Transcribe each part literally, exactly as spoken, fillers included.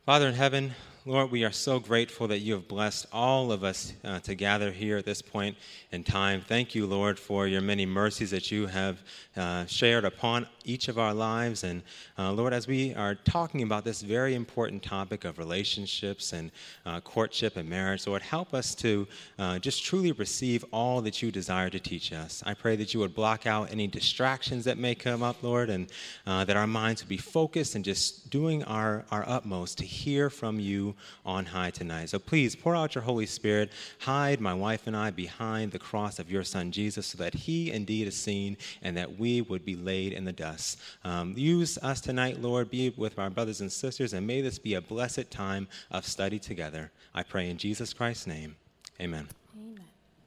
Father in heaven, Lord, we are so grateful that you have blessed all of us uh, to gather here at this point in time. Thank you, Lord, for your many mercies that you have uh, shared upon each of our lives. And uh, Lord, as we are talking about this very important topic of relationships and uh, courtship and marriage, Lord, help us to uh, just truly receive all that you desire to teach us. I pray that you would block out any distractions that may come up, Lord, and uh, that our minds would be focused and just doing our, our utmost to hear from you on high tonight. So please pour out your Holy Spirit, hide my wife and I behind the cross of your Son Jesus so that he indeed is seen and that we would be laid in the dust. Um, use us tonight, Lord, be with our brothers and sisters, and may this be a blessed time of study together. I pray in Jesus Christ's name. Amen. Amen.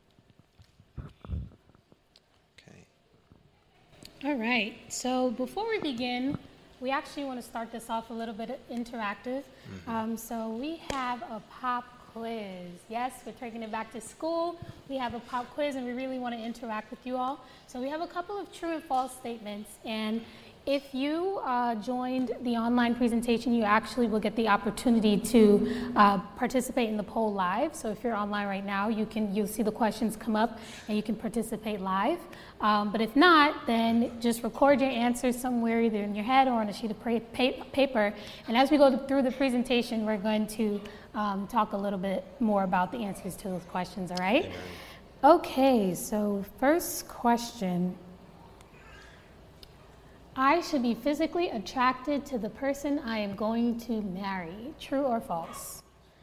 Okay. All right. So before we begin, we actually want to start this off a little bit interactive. Mm-hmm. Um, so we have a pop quiz. Yes, we're taking it back to school. We have a pop quiz, and we really want to interact with you all. So we have a couple of true and false statements. And if you uh, joined the online presentation, you actually will get the opportunity to uh, participate in the poll live. So if you're online right now, you can you'll see the questions come up, and you can participate live. Um, but if not, then just record your answers somewhere, either in your head or on a sheet of pra- pa- paper. And as we go through the presentation, we're going to um, talk a little bit more about the answers to those questions, all right? Amen. Okay, so first question. I should be physically attracted to the person I am going to marry. True or false?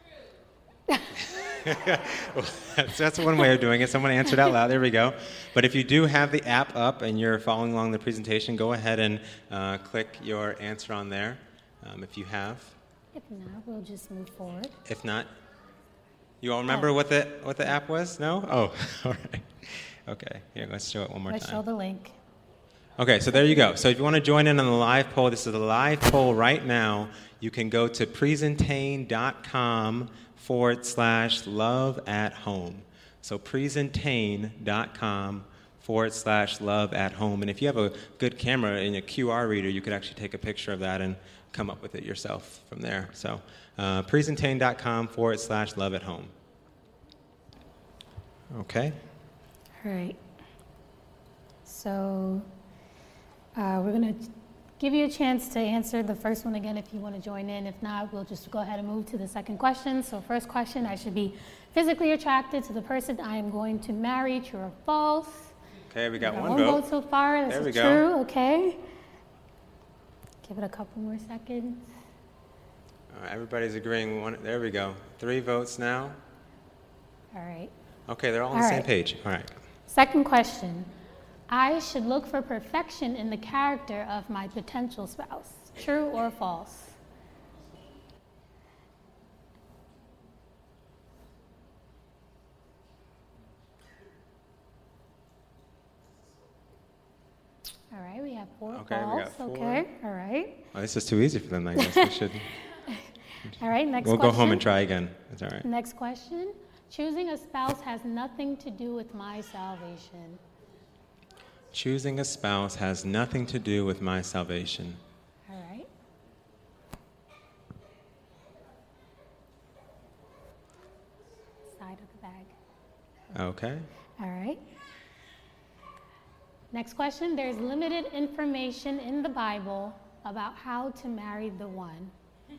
Well, that's, that's one way of doing it. Someone answered out loud. There we go. But if you do have the app up and you're following along the presentation, go ahead and uh, click your answer on there um, if you have. If not, we'll just move forward. If not, you all remember Oh. what the what the app was? No? Oh, all right. Okay. Here, let's show it one more Let's time. show the link. Okay, so there you go. So if you want to join in on the live poll, this is a live poll right now. You can go to presentain.com forward slash love at home. So presentain.com forward slash love at home. And if you have a good camera and a Q R reader, you could actually take a picture of that and come up with it yourself from there. So uh, presentain.com forward slash love at home. Okay. All right. So uh, we're going to give you a chance to answer the first one again if you want to join in. If not, we'll just go ahead and move to the second question. So first question, I should be physically attracted to the person I am going to marry. True or false? Okay, we got, we got one, one vote. vote so far. This There is we true. go. Okay. Give it a couple more seconds. All right, everybody's agreeing. One, there we go. Three votes now. All right. Okay, they're all on All the same right. page. All right. Second question. I should look for perfection in the character of my potential spouse. True or false? All right, we have four Okay, false. we got four. Okay, all right. Oh, this is too easy for them, I guess. We should. All right, next We'll question. go home and try again. It's all right. Next question. Choosing a spouse has nothing to do with my salvation. Choosing a spouse has nothing to do with my salvation. All right. Side of the bag. Okay. All right. Next question. There's limited information in the Bible about how to marry the one.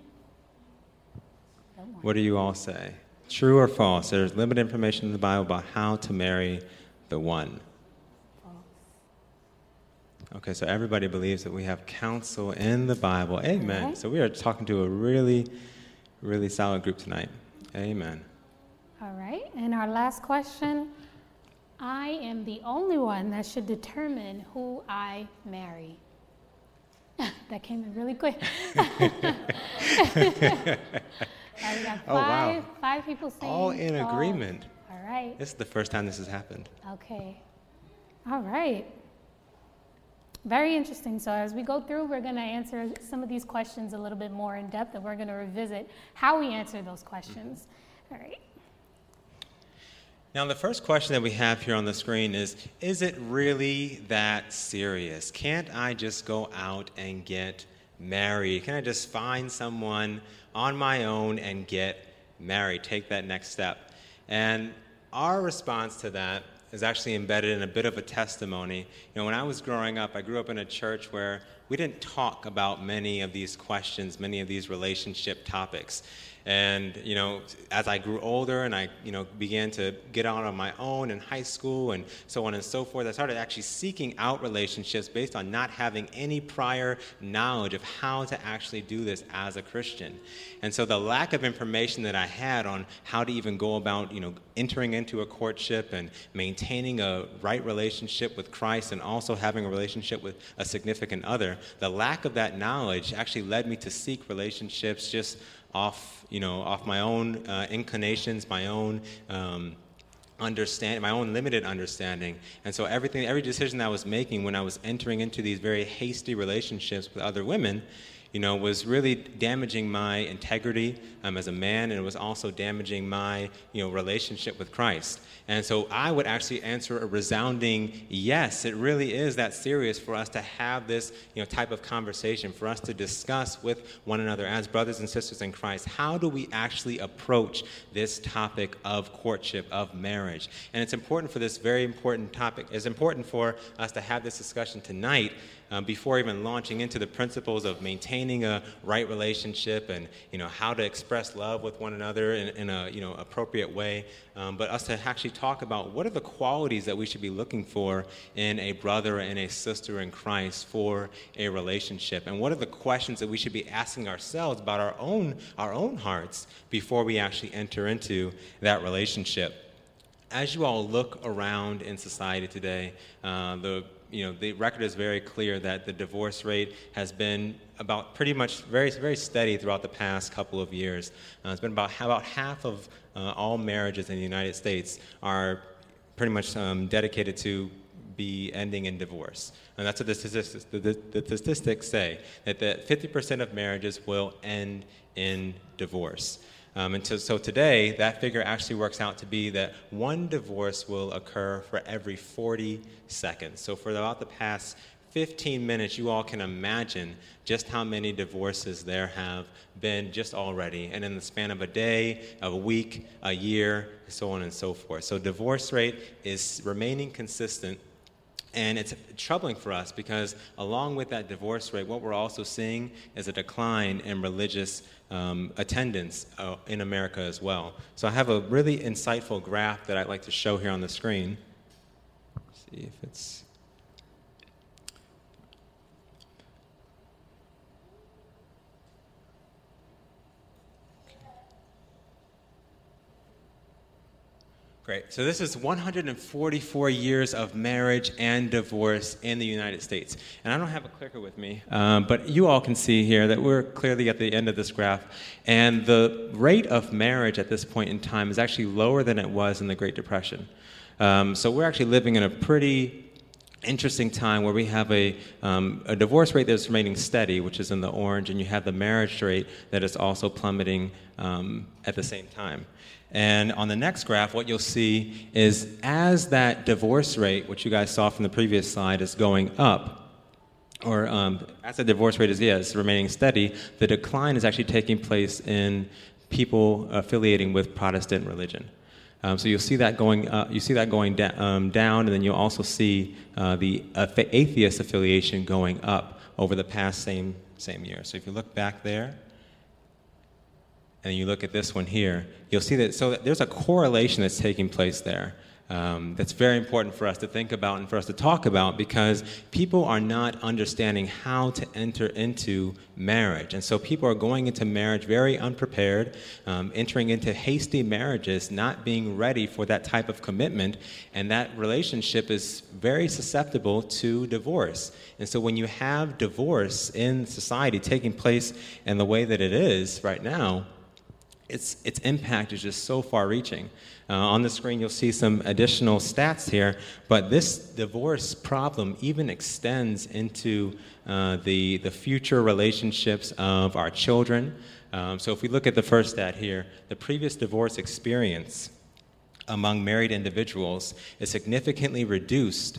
The one. What do you all say? True or false? There's limited information in the Bible about how to marry the one. False. Okay, so everybody believes that we have counsel in the Bible. Amen. Okay. So we are talking to a really, really solid group tonight. Amen. All right. And our last question. I am the only one that should determine who I marry. That came in really quick. All right, we got five, Oh, wow. five people saying All in false. agreement. All right. This is the first time this has happened. Okay. All right. Very interesting. So as we go through, we're going to answer some of these questions a little bit more in depth, and we're going to revisit how we answer those questions. All right. Now, the first question that we have here on the screen is, is it really that serious? Can't I just go out and get married? Can I just find someone on my own and get married, take that next step. And our response to that is actually embedded in a bit of a testimony. You know, when I was growing up, I grew up in a church where we didn't talk about many of these questions, many of these relationship topics. And, you know, as I grew older and I, you know, began to get out on my own in high school and so on and so forth, I started actually seeking out relationships based on not having any prior knowledge of how to actually do this as a Christian. And so the lack of information that I had on how to even go about, you know, entering into a courtship and maintaining a right relationship with Christ and also having a relationship with a significant other, the lack of that knowledge actually led me to seek relationships just off, you know, off my own uh, inclinations, my own um, understand, my own limited understanding. And so everything, every decision that I was making when I was entering into these very hasty relationships with other women, you know, was really damaging my integrity um, as a man, and it was also damaging my, you know, relationship with Christ. And so I would actually answer a resounding yes. It really is that serious for us to have this, you know, type of conversation, for us to discuss with one another as brothers and sisters in Christ. How do we actually approach this topic of courtship, of marriage? And it's important for this very important topic. It's important for us to have this discussion tonight Um, before even launching into the principles of maintaining a right relationship and, you know, how to express love with one another in, in a, you know, appropriate way, um, but us to actually talk about what are the qualities that we should be looking for in a brother and a sister in Christ for a relationship, and what are the questions that we should be asking ourselves about our own our own hearts before we actually enter into that relationship. As you all look around in society today, uh, the You know, the record is very clear that the divorce rate has been about pretty much very, very steady throughout the past couple of years. Uh, it's been about about half of uh, all marriages in the United States are pretty much um, dedicated to be ending in divorce. And that's what the statistics, the, the, the statistics say, that the fifty percent of marriages will end in divorce. Um, and so, so today, that figure actually works out to be that one divorce will occur for every forty seconds. So for about the past fifteen minutes, you all can imagine just how many divorces there have been just already, and in the span of a day, of a week, a year, so on and so forth. So divorce rate is remaining consistent. And it's troubling for us because along with that divorce rate, what we're also seeing is a decline in religious um, attendance uh, in America as well. So I have a really insightful graph that I'd like to show here on the screen. Let's see if it's... Great. So this is one hundred forty-four years of marriage and divorce in the United States. And I don't have a clicker with me, um, but you all can see here that we're clearly at the end of this graph. And the rate of marriage at this point in time is actually lower than it was in the Great Depression. Um, so we're actually living in a pretty interesting time where we have a, um, a divorce rate that's remaining steady, which is in the orange, and you have the marriage rate that is also plummeting um, at the same time. And on the next graph, what you'll see is as that divorce rate, which you guys saw from the previous slide, is going up, or um, as the divorce rate is yes, remaining steady, the decline is actually taking place in people affiliating with Protestant religion. Um, so you'll see that going uh, you see that going da- um, down, and then you'll also see uh, the uh, atheist affiliation going up over the past same same year. So if you look back there, and you look at this one here, you'll see that so that there's a correlation that's taking place there. Um, that's very important for us to think about and for us to talk about, because people are not understanding how to enter into marriage. And so people are going into marriage very unprepared, um, entering into hasty marriages, not being ready for that type of commitment, and that relationship is very susceptible to divorce. And so when you have divorce in society taking place in the way that it is right now, its its impact is just so far-reaching. Uh, on the screen, you'll see some additional stats here, but this divorce problem even extends into uh, the, the future relationships of our children. Um, so if we look at the first stat here, the previous divorce experience among married individuals is significantly reduced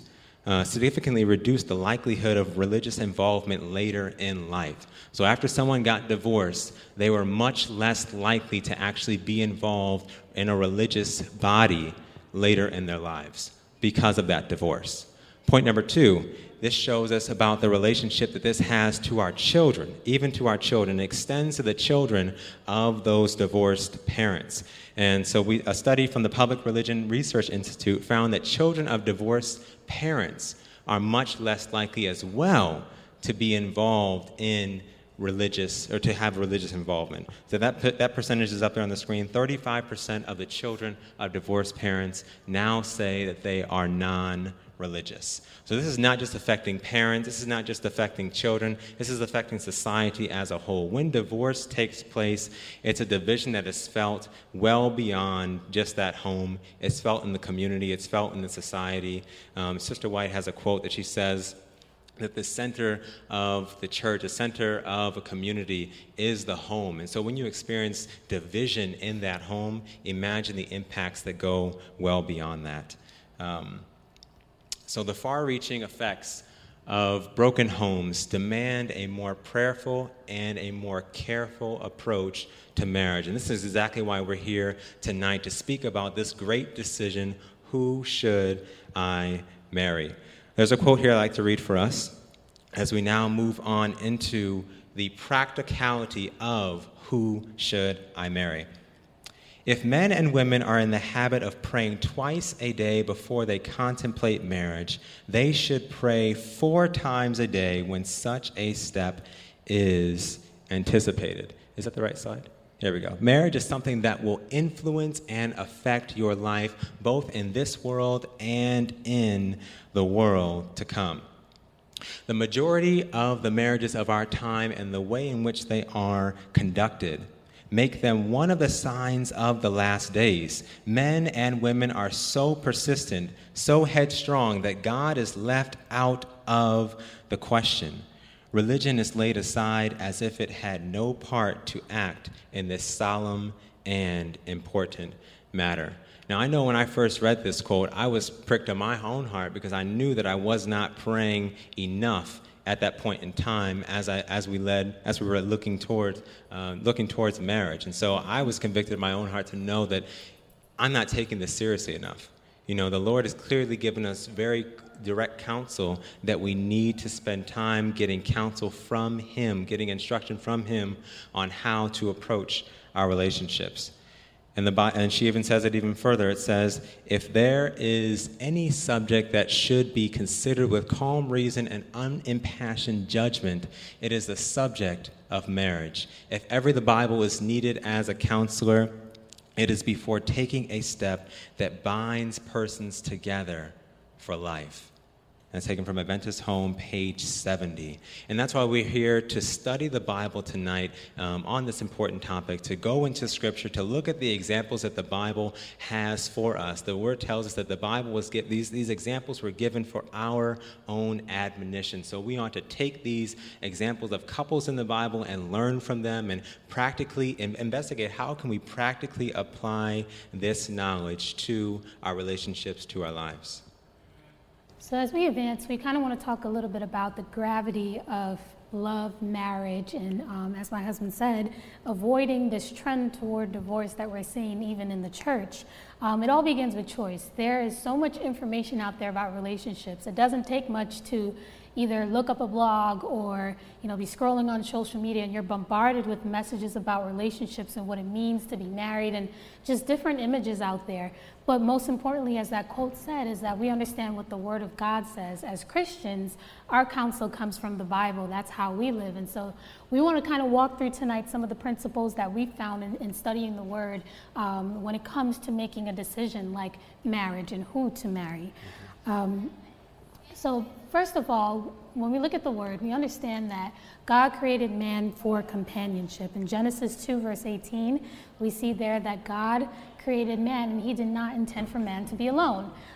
uh, significantly reduced the likelihood of religious involvement later in life. So after someone got divorced, they were much less likely to actually be involved in a religious body later in their lives because of that divorce. Point number two, this shows us about the relationship that this has to our children, even to our children. It extends to the children of those divorced parents. And so we, a study from the Public Religion Research Institute found that children of divorced parents are much less likely as well to be involved in religious, or to have religious involvement. So that that percentage is up there on the screen. thirty-five percent of the children of divorced parents now say that they are non-religious. So this is not just affecting parents, this is not just affecting children, this is affecting society as a whole. When divorce takes place, it's a division that is felt well beyond just that home. It's felt in the community, it's felt in the society. Um, Sister White has a quote that she says, that the center of the church, the center of a community is the home. And so when you experience division in that home, imagine the impacts that go well beyond that. Um, so the far-reaching effects of broken homes demand a more prayerful and a more careful approach to marriage. And this is exactly why we're here tonight, to speak about this great decision, who should I marry? There's a quote here I'd like to read for us as we now move on into the practicality of who should I marry. If men and women are in the habit of praying twice a day before they contemplate marriage, they should pray four times a day when such a step is anticipated. Is that the right slide? There we go. Marriage is something that will influence and affect your life, both in this world and in the world to come. The majority of the marriages of our time and the way in which they are conducted make them one of the signs of the last days. Men and women are so persistent, so headstrong, that God is left out of the question. Religion is laid aside as if it had no part to act in this solemn and important matter. Now, I know when I first read this quote, I was pricked in my own heart because I knew that I was not praying enough at that point in time as I as we led as we were looking towards uh, looking towards marriage. And so I was convicted in my own heart to know that I'm not taking this seriously enough. You know, the Lord has clearly given us very direct counsel that we need to spend time getting counsel from Him, getting instruction from Him on how to approach our relationships. And, the, and she even says it even further. It says, if there is any subject that should be considered with calm reason and unimpassioned judgment, it is the subject of marriage. If ever the Bible is needed as a counselor, it is before taking a step that binds persons together for life. That's taken from Adventist Home, page seventy. And that's why we're here to study the Bible tonight um, on this important topic, to go into Scripture, to look at the examples that the Bible has for us. The Word tells us that the Bible was give, these, these examples were given for our own admonition. So we ought to take these examples of couples in the Bible and learn from them and practically in, investigate how can we practically apply this knowledge to our relationships, to our lives. So as we advance, we kind of want to talk a little bit about the gravity of love, marriage, and um, as my husband said, avoiding this trend toward divorce that we're seeing even in the church. Um, it all begins with choice. There is so much information out there about relationships. It doesn't take much to either look up a blog or, you know, be scrolling on social media and you're bombarded with messages about relationships and what it means to be married and just different images out there. But most importantly, as that quote said, is that we understand what the Word of God says. As Christians, our counsel comes from the Bible. That's how we live. And so we want to kind of walk through tonight some of the principles that we found in, in studying the Word um, when it comes to making a decision like marriage and who to marry. Um, so first of all, when we look at the Word, we understand that God created man for companionship. In Genesis two, verse eighteen, we see there that God created man and He did not intend for man to be alone.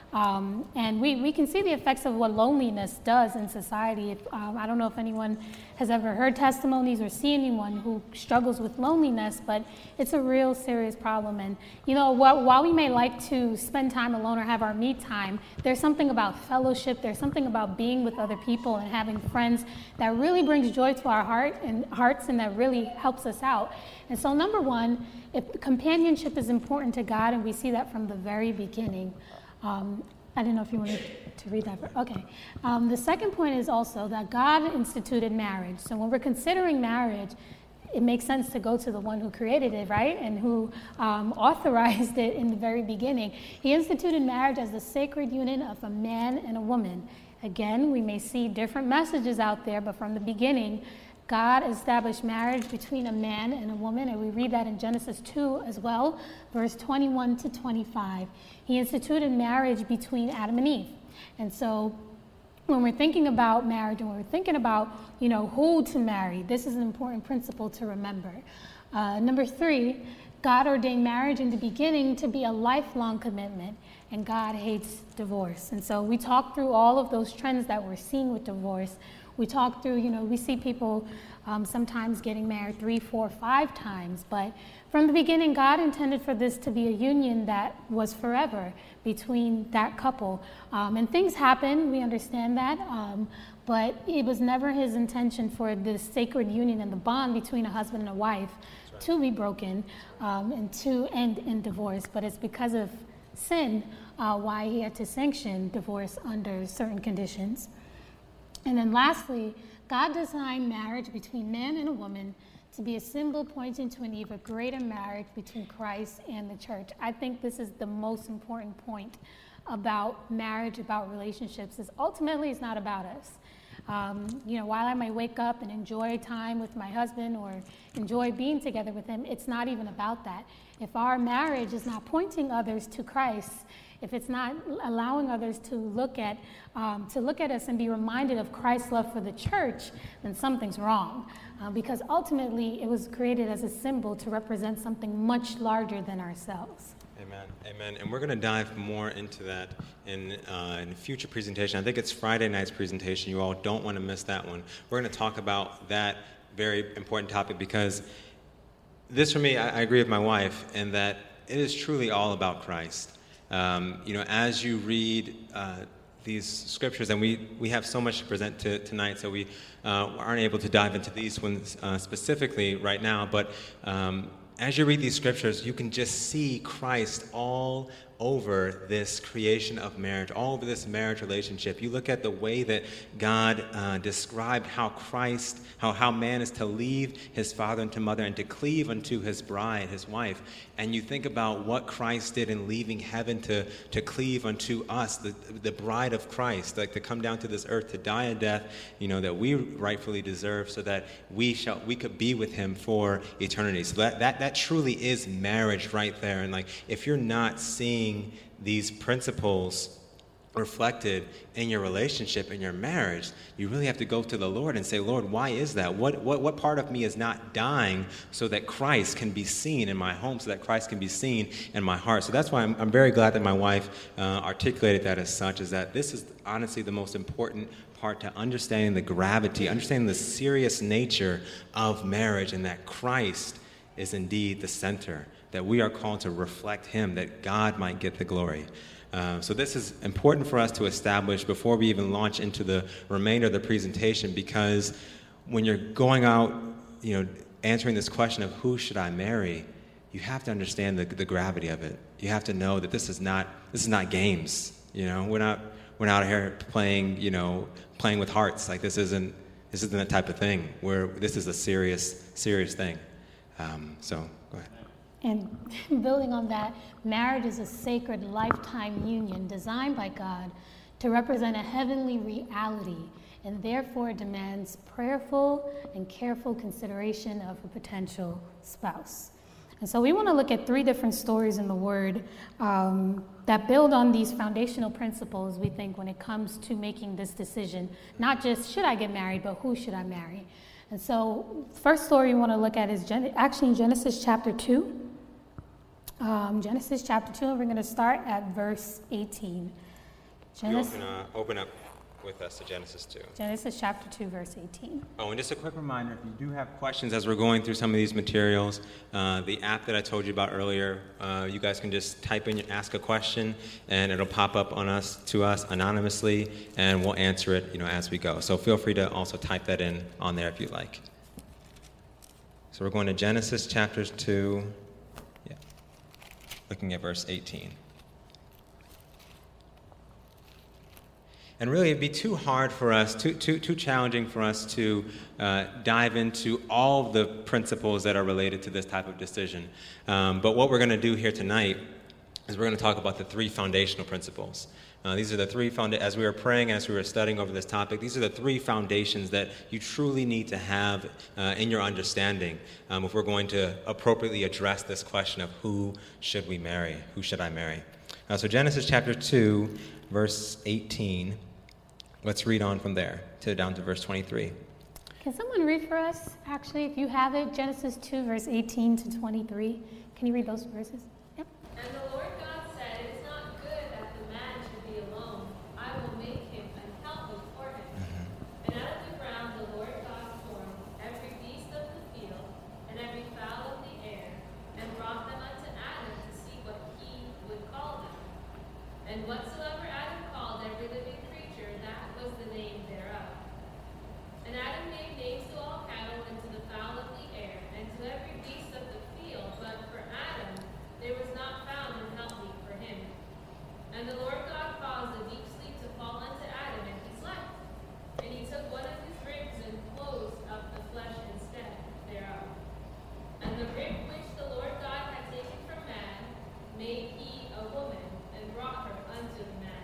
Um, and we, we can see the effects of what loneliness does in society. If, um, I don't know if anyone has ever heard testimonies or see anyone who struggles with loneliness, but it's a real serious problem. And, you know, while, while we may like to spend time alone or have our me time, there's something about fellowship, there's something about being with other people and having friends that really brings joy to our heart and hearts and that really helps us out. And so number one, if companionship is important to God, and we see that from the very beginning. Um, I didn't know if you wanted to read that. Okay. Um, the second point is also that God instituted marriage. So when we're considering marriage, it makes sense to go to the one who created it, right? And who um, authorized it in the very beginning. He instituted marriage as the sacred union of a man and a woman. Again, we may see different messages out there, but from the beginning, God established marriage between a man and a woman, and we read that in Genesis two as well, verse twenty-one to twenty-five. He instituted marriage between Adam and Eve. And so when we're thinking about marriage and when we're thinking about, you know, who to marry, this is an important principle to remember. Uh, number three, God ordained marriage in the beginning to be a lifelong commitment, and God hates divorce. And so we talked through all of those trends that we're seeing with divorce. We talk through, you know, we see people um, sometimes getting married three, four, five times, but from the beginning, God intended for this to be a union that was forever between that couple. Um, and things happen, we understand that, um, but it was never his intention for this sacred union and the bond between a husband and a wife right. to be broken um, and to end in divorce. But it's because of sin uh, why he had to sanction divorce under certain conditions. And then lastly, God designed marriage between man and a woman to be a symbol pointing to an even greater marriage between Christ and the church. I think this is the most important point about marriage, about relationships, is ultimately it's not about us. Um, you know, while I might wake up and enjoy time with my husband or enjoy being together with him, it's not even about that. If our marriage is not pointing others to Christ, if it's not allowing others to look at um, to look at us and be reminded of Christ's love for the church, then something's wrong. Uh, because ultimately, it was created as a symbol to represent something much larger than ourselves. Amen. Amen. And we're going to dive more into that in uh, in a future presentation. I think it's Friday night's presentation. You all don't want to miss that one. We're going to talk about that very important topic because this, for me, I, I agree with my wife in that it is truly all about Christ. Um, you know, as you read uh, these scriptures, and we, we have so much to present to, tonight, so we uh, aren't able to dive into these ones uh, specifically right now, but um, as you read these scriptures, you can just see Christ all over this creation of marriage, all over this marriage relationship. You look at the way that God uh, described how Christ, how, how man is to leave his father and to mother and to cleave unto his bride, his wife. And you think about what Christ did in leaving heaven to, to cleave unto us, the, the bride of Christ, like to come down to this earth, to die a death, you know, that we rightfully deserve so that we shall we could be with him for eternity. So that, that, that truly is marriage right there. And like, if you're not seeing these principles reflected in your relationship, in your marriage, you really have to go to the Lord and say, Lord, why is that? What, what, what part of me is not dying so that Christ can be seen in my home, so that Christ can be seen in my heart? So that's why I'm, I'm very glad that my wife uh, articulated that as such, is that this is honestly the most important part to understanding the gravity, understanding the serious nature of marriage, and that Christ is indeed the center, that we are called to reflect him, that God might get the glory. Uh, so this is important for us to establish before we even launch into the remainder of the presentation, because when you're going out, you know, answering this question of who should I marry, you have to understand the, the gravity of it. You have to know that this is not this is not games. You know, we're not we're not out here playing, you know, playing with hearts. Like this isn't this isn't that type of thing. Where this is a serious serious thing. Um, so go ahead. And building on that, marriage is a sacred lifetime union designed by God to represent a heavenly reality, and therefore demands prayerful and careful consideration of a potential spouse. And so we want to look at three different stories in the Word um, that build on these foundational principles, we think, when it comes to making this decision. Not just should I get married, but who should I marry? And so first story we want to look at is Gen- actually Genesis chapter two. Um, Genesis chapter two, and we're going to start at verse eighteen. Genesis, you open, uh, open up with us to Genesis two. Genesis chapter two, verse eighteen. Oh, and just a quick reminder, if you do have questions as we're going through some of these materials, uh, the app that I told you about earlier, uh, you guys can just type in, ask a question, and it'll pop up on us, to us anonymously, and we'll answer it, you know, as we go. So feel free to also type that in on there if you like. So we're going to Genesis chapter two, yeah, looking at verse eighteen. And really, it'd be too hard for us, too too too challenging for us to uh, dive into all the principles that are related to this type of decision. Um, but what we're going to do here tonight is we're going to talk about the three foundational principles. Uh, these are the three founda- as we were praying, as we were studying over this topic, these are the three foundations that you truly need to have uh, in your understanding um, if we're going to appropriately address this question of who should we marry, who should I marry. Uh, so Genesis chapter two, verse eighteen. Let's read on from there to down to verse twenty-three. Can someone read for us, actually, if you have it, Genesis two, verse eighteen to twenty-three? Can you read those verses? Yep. And the Lord God said, "It is not good that the man should be alone. I will make him an helper for him." Mm-hmm. And out of the ground the Lord God formed every beast of the field and every fowl of the air, and brought them unto Adam to see what he would call them. And whatsoever Adam called every living creature, that was the name thereof. And Adam made names to all cattle and to the fowl of the air, and to every beast of the field. But for Adam there was not found an helpmeet for him. And the Lord God caused a deep sleep to fall unto Adam, and he slept. And he took one of his ribs and closed up the flesh instead thereof. And the rib which the Lord God had taken from man made he a woman, and brought her unto the man.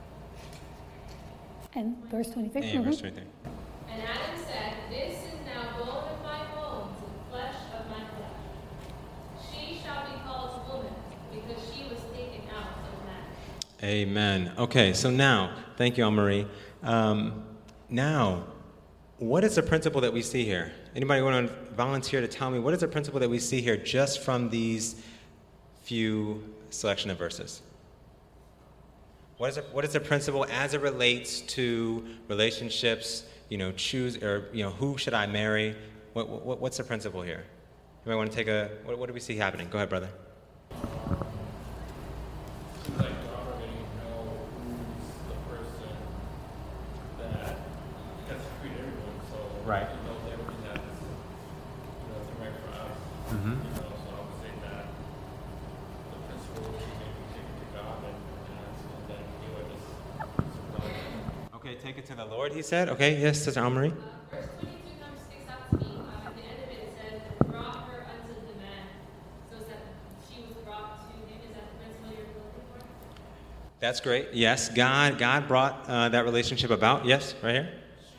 And verse twenty-three. And Mm-hmm. verse twenty-three. And Adam said, "This is now bone of my bones and flesh of my flesh. She shall be called woman, because she was taken out of man." Amen. Okay, so now, thank you, Anne-Marie. Um, now, what is the principle that we see here? Anybody want to volunteer to tell me what is the principle that we see here just from these few selection of verses? What is, it, what is the principle as it relates to relationships, you know, choose, or, you know, who should I marry? What, what, what's the principle here? Anybody want to take a, what, what do we see happening? Go ahead, brother. Like you already know who's the person that has to treat everyone, so Right. he knows everything that's, you know, is right for us. Mm-hmm. You know, so I would say that the principle would be maybe take it to God and ask, and then he would just supply it. Okay, take it to the Lord, he said. Okay, yes, Sister Anne-Marie. Uh, verse twenty-two kind of sticks out to me. Uh, at the end of it, it says, "And brought her unto the man." So is that she was brought to him? Is that the principle you're looking for? That's great. Yes, God, God brought uh, that relationship about. Yes, right here.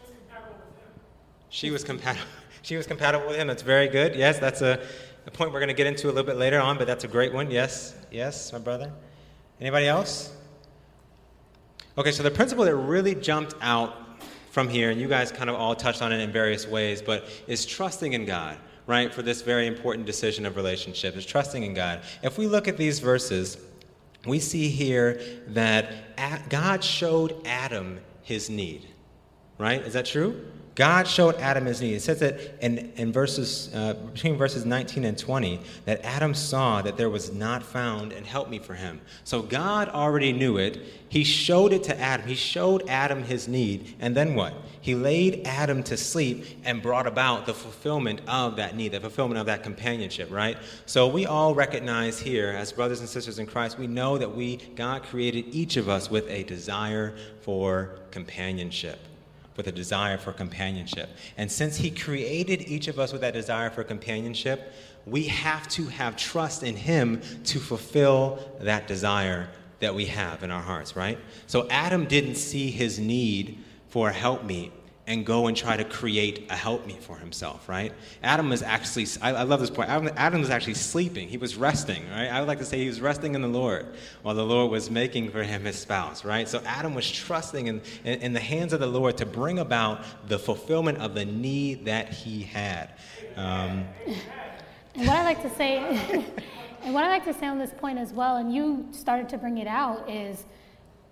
She was compatible. She was compatible with him. That's very good. Yes, that's a, a point we're going to get into a little bit later on, but that's a great one. Yes, yes, my brother. Anybody else? Okay, so the principle that really jumped out from here, and you guys kind of all touched on it in various ways, but is trusting in God, right, for this very important decision of relationship, is trusting in God. If we look at these verses, we see here that God showed Adam his need, right? Is that true? God showed Adam his need. It says that in, in verses uh, between verses nineteen and twenty, that Adam saw that there was not found an helpmeet for him. So God already knew it. He showed it to Adam. He showed Adam his need. And then what? He laid Adam to sleep and brought about the fulfillment of that need, the fulfillment of that companionship, right? So we all recognize here, as brothers and sisters in Christ, we know that we, God created each of us with a desire for companionship. with a desire for companionship. And since he created each of us with that desire for companionship, we have to have trust in him to fulfill that desire that we have in our hearts, right? So Adam didn't see his need for a helpmeet and go and try to create a helpmeet for himself, right? Adam was actually, I, I love this point, Adam, Adam was actually sleeping. He was resting, right? I would like to say he was resting in the Lord while the Lord was making for him his spouse, right? So Adam was trusting in, in, in the hands of the Lord to bring about the fulfillment of the need that he had. Um, and what I like to say, and what I like to say on this point as well, and you started to bring it out, is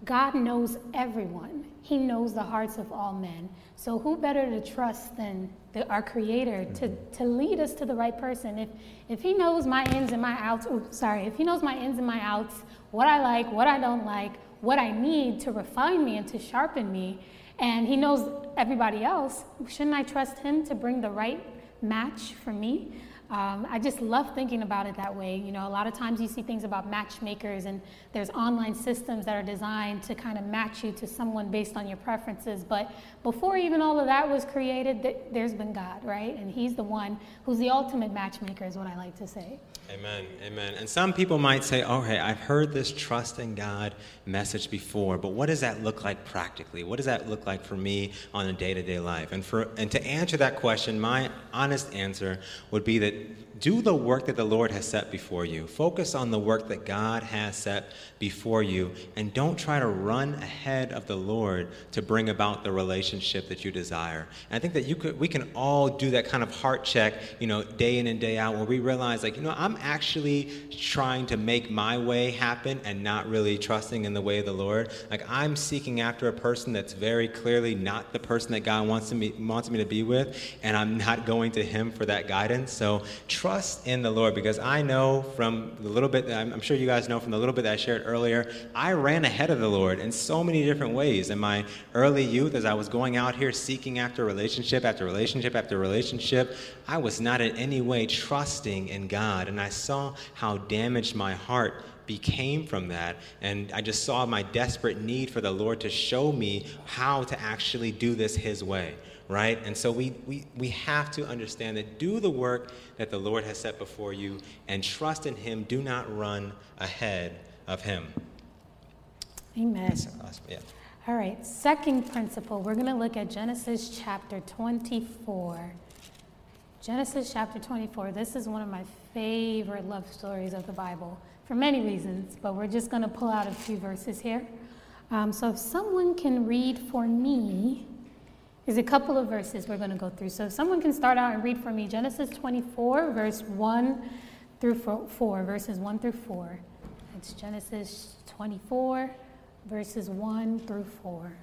God knows everyone. He knows the hearts of all men. So who better to trust than the, our Creator to, to lead us to the right person? If if He knows my ins and my outs, oh, sorry, if He knows my ins and my outs, what I like, what I don't like, what I need to refine me and to sharpen me, and He knows everybody else, shouldn't I trust Him to bring the right match for me? Um, I just love thinking about it that way. You know, a lot of times you see things about matchmakers, and there's online systems that are designed to kind of match you to someone based on your preferences. But before even all of that was created, th- there's been God, right? And He's the one who's the ultimate matchmaker, is what I like to say. Amen, amen. And some people might say, okay, I've heard this trust in God message before, but what does that look like practically? What does that look like for me on a day-to-day life? And for and to answer that question, my honest answer would be that do the work that the Lord has set before you. Focus on the work that God has set before you, and don't try to run ahead of the Lord to bring about the relationship that you desire. And I think that you could, we can all do that kind of heart check, you know, day in and day out, where we realize, like, you know, I'm actually trying to make my way happen and not really trusting in the way of the Lord. Like, I'm seeking after a person that's very clearly not the person that God wants me wants me to be with, and I'm not going to Him for that guidance. So trust in the Lord, because I know from the little bit, I'm sure you guys know from the little bit that I shared earlier, I ran ahead of the Lord in so many different ways. In my early youth, as I was going out here seeking after relationship after relationship after relationship, I was not in any way trusting in God, and I saw how damaged my heart became from that, and I just saw my desperate need for the Lord to show me how to actually do this His way. Right? And so we, we, we have to understand that do the work that the Lord has set before you and trust in Him. Do not run ahead of Him. Amen. That's awesome. Yeah. All right, second principle, we're going to look at Genesis chapter twenty-four. Genesis chapter twenty-four, this is one of my favorite love stories of the Bible for many reasons, but we're just going to pull out a few verses here. Um, so if someone can read for me, there's a couple of verses we're going to go through. So if someone can start out and read for me Genesis twenty-four, verse one through four, verses one through four. It's Genesis twenty-four, verses one through four.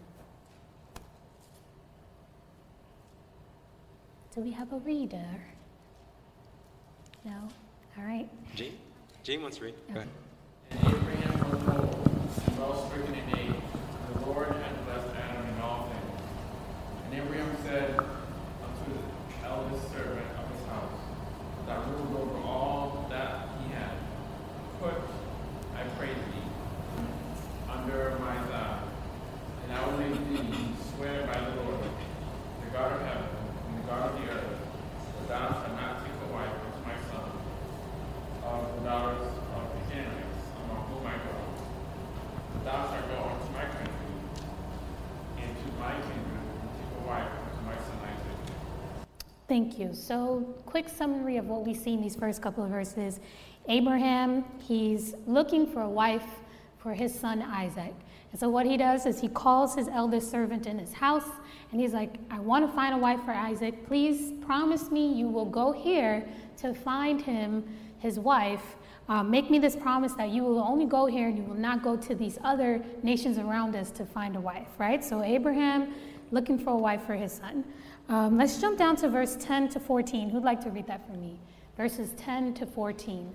Do we have a reader? No? All right. Gene? Gene wants to read. Go ahead. And Abraham was old, and well stricken in age, and the Lord had blessed Adam in all things. And Abraham said unto the eldest servant of his house, that ruled over all that he had, put, I pray thee, under my thigh, and I will make thee swear by the Lord, the God of heaven and the God of the earth, that thou shalt not take a wife unto my son, of the daughters of the Canaanites, among whom I go. But thou shalt go unto my country, and to my kindred, Thank you. So, quick summary of what we see in these first couple of verses. Abraham, he's looking for a wife for his son Isaac. And so what he does is he calls his eldest servant in his house, and he's like, I want to find a wife for Isaac. Please promise me you will go here to find him, his wife. Um, make me this promise that you will only go here and you will not go to these other nations around us to find a wife, right? So Abraham looking for a wife for his son. Um, let's jump down to verse ten to fourteen. Who'd like to read that for me? Verses ten to fourteen.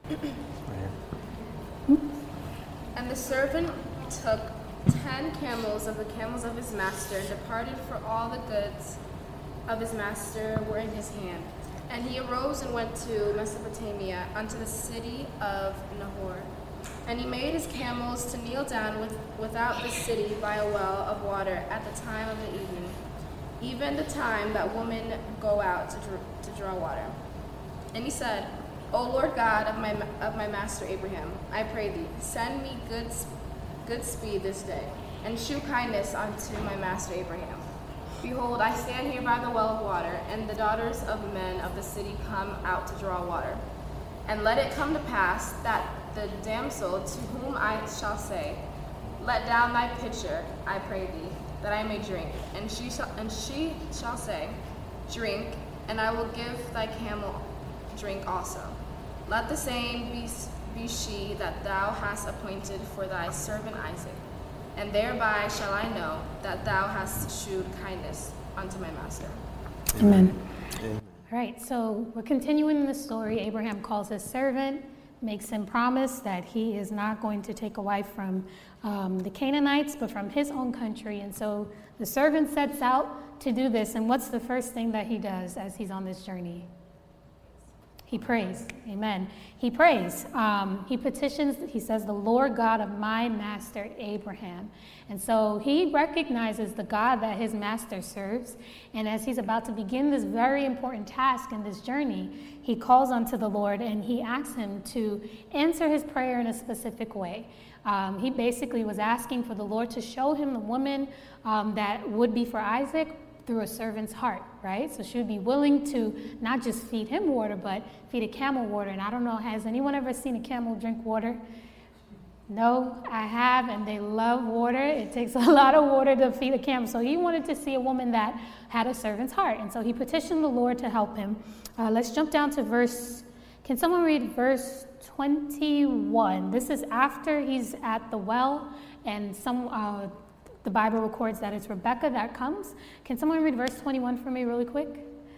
And the servant took ten camels of the camels of his master and departed, for all the goods of his master were in his hand. And he arose and went to Mesopotamia, unto the city of Nahor. And he made his camels to kneel down with, without the city by a well of water at the time of the evening, even the time that women go out to, dr- to draw water. And he said, O Lord God of my of my master Abraham, I pray thee, send me good, good speed this day, and shew kindness unto my master Abraham. Behold, I stand here by the well of water, and the daughters of the men of the city come out to draw water. And let it come to pass that the damsel to whom I shall say, let down thy pitcher, I pray thee, that I may drink. And she shall, and she shall say, drink, and I will give thy camel drink also. Let the same be, be she that thou hast appointed for thy servant Isaac. and thereby shall I know that thou hast shewed kindness unto my master. Amen. Amen. All right, so we're continuing the story. Abraham calls his servant, makes him promise that he is not going to take a wife from um, the Canaanites, but from his own country. And so the servant sets out to do this. And what's the first thing that he does as he's on this journey? He prays. Amen. He prays. Um, he petitions, he says, the Lord God of my master Abraham. And so he recognizes the God that his master serves. And as he's about to begin this very important task in this journey, he calls unto the Lord and he asks him to answer his prayer in a specific way. Um, he basically was asking for the Lord to show him the woman um, that would be for Isaac through a servant's heart, right? So she would be willing to not just feed him water, but feed a camel water. And I don't know, has anyone ever seen a camel drink water? No, I have, and they love water. It takes a lot of water to feed a camel. So he wanted to see a woman that had a servant's heart. And so he petitioned the Lord to help him. Uh, let's jump down to verse, can someone read verse twenty-one? This is after he's at the well, and some uh, the Bible records that it's Rebecca that comes. Can someone read verse twenty-one for me really quick?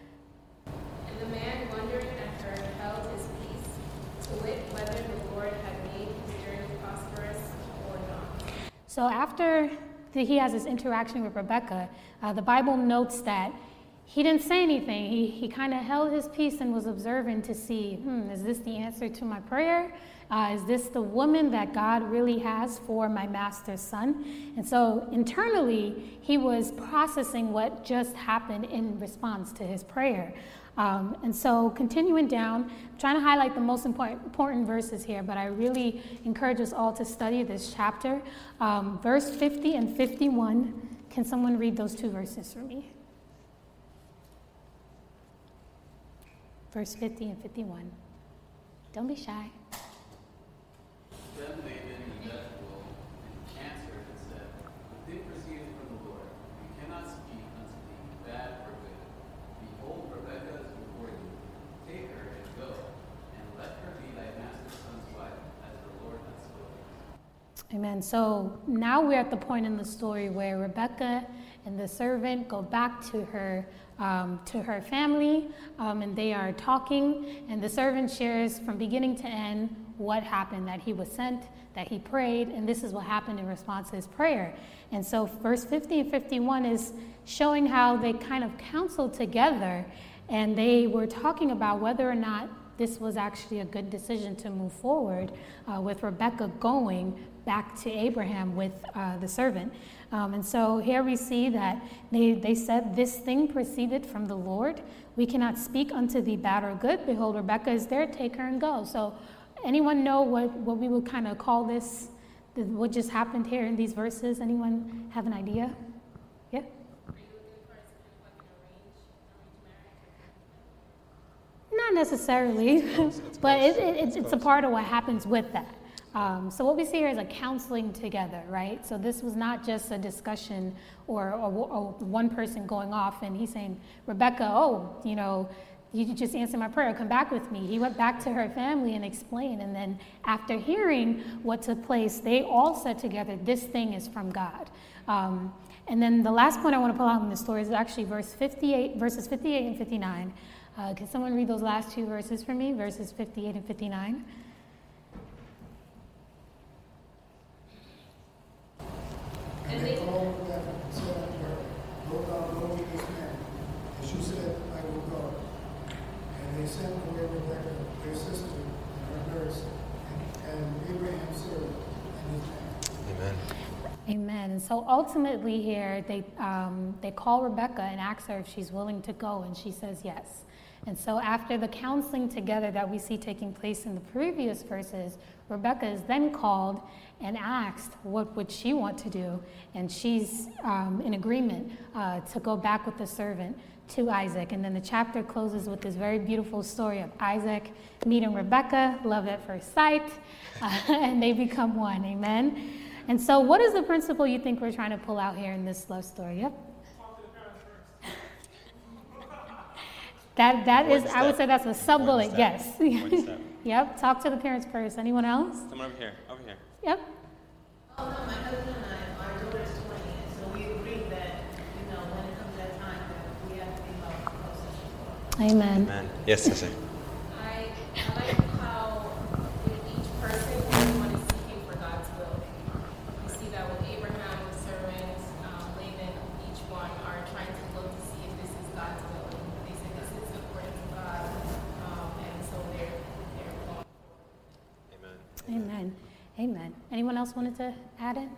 And the man, wondering at her, held his peace, to wit, whether the Lord had made his journey prosperous or not. So after the, he has this interaction with Rebecca, uh, the Bible notes that he didn't say anything. He, he kind of held his peace and was observing to see, hmm, is this the answer to my prayer? Uh, is this the woman that God really has for my master's son? And so internally, he was processing what just happened in response to his prayer. Um, and so continuing down, I'm trying to highlight the most important, important verses here, but I really encourage us all to study this chapter. Um, verse fifty and fifty-one, can someone read those two verses for me? Verse fifty and fifty-one. Don't be shy. Then Laban and Bethuel answered and said, the thing proceedeth from the Lord. We cannot speak unto thee bad or good. Behold, Rebekah is before you. Take her and go, and let her be thy master's son's wife, as the Lord hath spoken. Amen. So now we're at the point in the story where Rebecca and the servant go back to her um, to her family, um, and they are talking, and the servant shares from beginning to end what happened, that he was sent, that he prayed, and this is what happened in response to his prayer. And so verse fifty and fifty-one is showing how they kind of counseled together, and they were talking about whether or not this was actually a good decision to move forward uh, with Rebecca going back to Abraham with uh, the servant. Um, and so here we see that they, they said, this thing proceeded from the Lord. We cannot speak unto thee bad or good. Behold, Rebecca is there, take her and go. So anyone know what, what we would kind of call this, what just happened here in these verses? Anyone have an idea? Yeah? Not necessarily, but it, it, it's, it's a part of what happens with that. Um, so what we see here is a counseling together, right? So this was not just a discussion or, or, or one person going off and he's saying, Rebecca, oh, you know, you just answered my prayer, come back with me. He went back to her family and explained. And then after hearing what took place, they all said together, this thing is from God. Um, and then the last point I want to pull out in this story is actually verse fifty-eight, verses fifty-eight and fifty-nine. Uh, can someone read those last two verses for me, verses fifty-eight and fifty-nine? And they called Rebekah and said unto her, Go thou go with this man. And she said, I will go. And they sent away Rebekah, their sister, and her nurse, and, and Abraham's servant, and his man. Amen. Amen. And so ultimately here, they um, they call Rebecca and ask her if she's willing to go, and she says yes. And so after the counseling together that we see taking place in the previous verses, Rebecca is then called and asked what would she want to do, and she's um, in agreement uh, to go back with the servant to Isaac. And then the chapter closes with this very beautiful story of Isaac meeting Rebecca, love at first sight, uh, and they become one. Amen. And so what is the principle you think we're trying to pull out here in this love story? Yep. That that is, I would say that's a sub bullet. Yes. Yep. Talk to the parents first. Anyone else? Someone over here. Over here. Yep. Oh no, my husband and I are Amen. Amen. Yes, sister. I, I like how with each person, everyone is seeking for God's will. You see that with Abraham, the servant, um, Laban, each one are trying to look to see if this is God's will. They say this is according to God, um, and so they're they're going forward. Amen. Amen. Amen. Anyone else wanted to add in?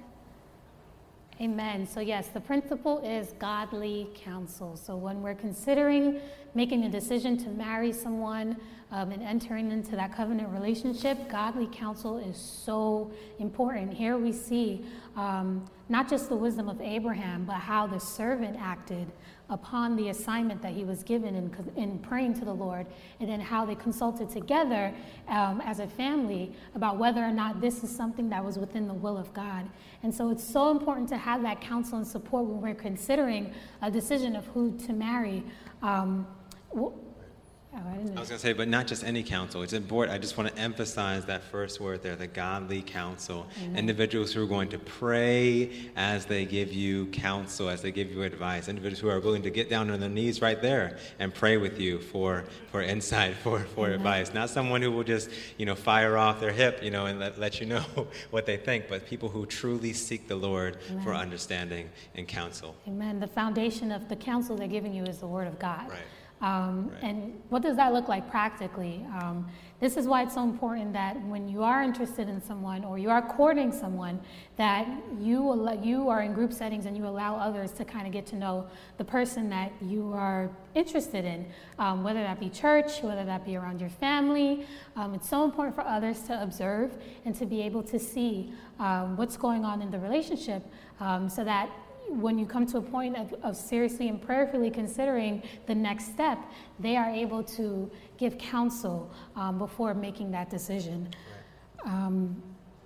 Amen. So yes, the principle is godly counsel. So when we're considering making a decision to marry someone um, and entering into that covenant relationship, godly counsel is so important. Here we see um, not just the wisdom of Abraham, but how the servant acted upon the assignment that he was given in, in praying to the Lord, and then how they consulted together um, as a family about whether or not this is something that was within the will of God. And so it's so important to have that counsel and support when we're considering a decision of who to marry. Um, w- oh, I didn't know. I was going to say, but not just any counsel. It's important. I just want to emphasize that first word there, the godly counsel. Amen. Individuals who are going to pray as they give you counsel, as they give you advice. Individuals who are willing to get down on their knees right there and pray with you for, for insight, for, for Amen. advice. Not someone who will just, you know, fire off their hip, you know, and let, let you know what they think, but people who truly seek the Lord Amen. for understanding and counsel. Amen. The foundation of the counsel they're giving you is the Word of God. Right. Um, Right. And what does that look like practically? Um, this is why it's so important that when you are interested in someone or you are courting someone, that you al- you are in group settings and you allow others to kind of get to know the person that you are interested in, um, whether that be church, whether that be around your family. Um, it's so important for others to observe and to be able to see um, what's going on in the relationship, um, so that when you come to a point of, of seriously and prayerfully considering the next step, they are able to give counsel um, before making that decision. Right. Um,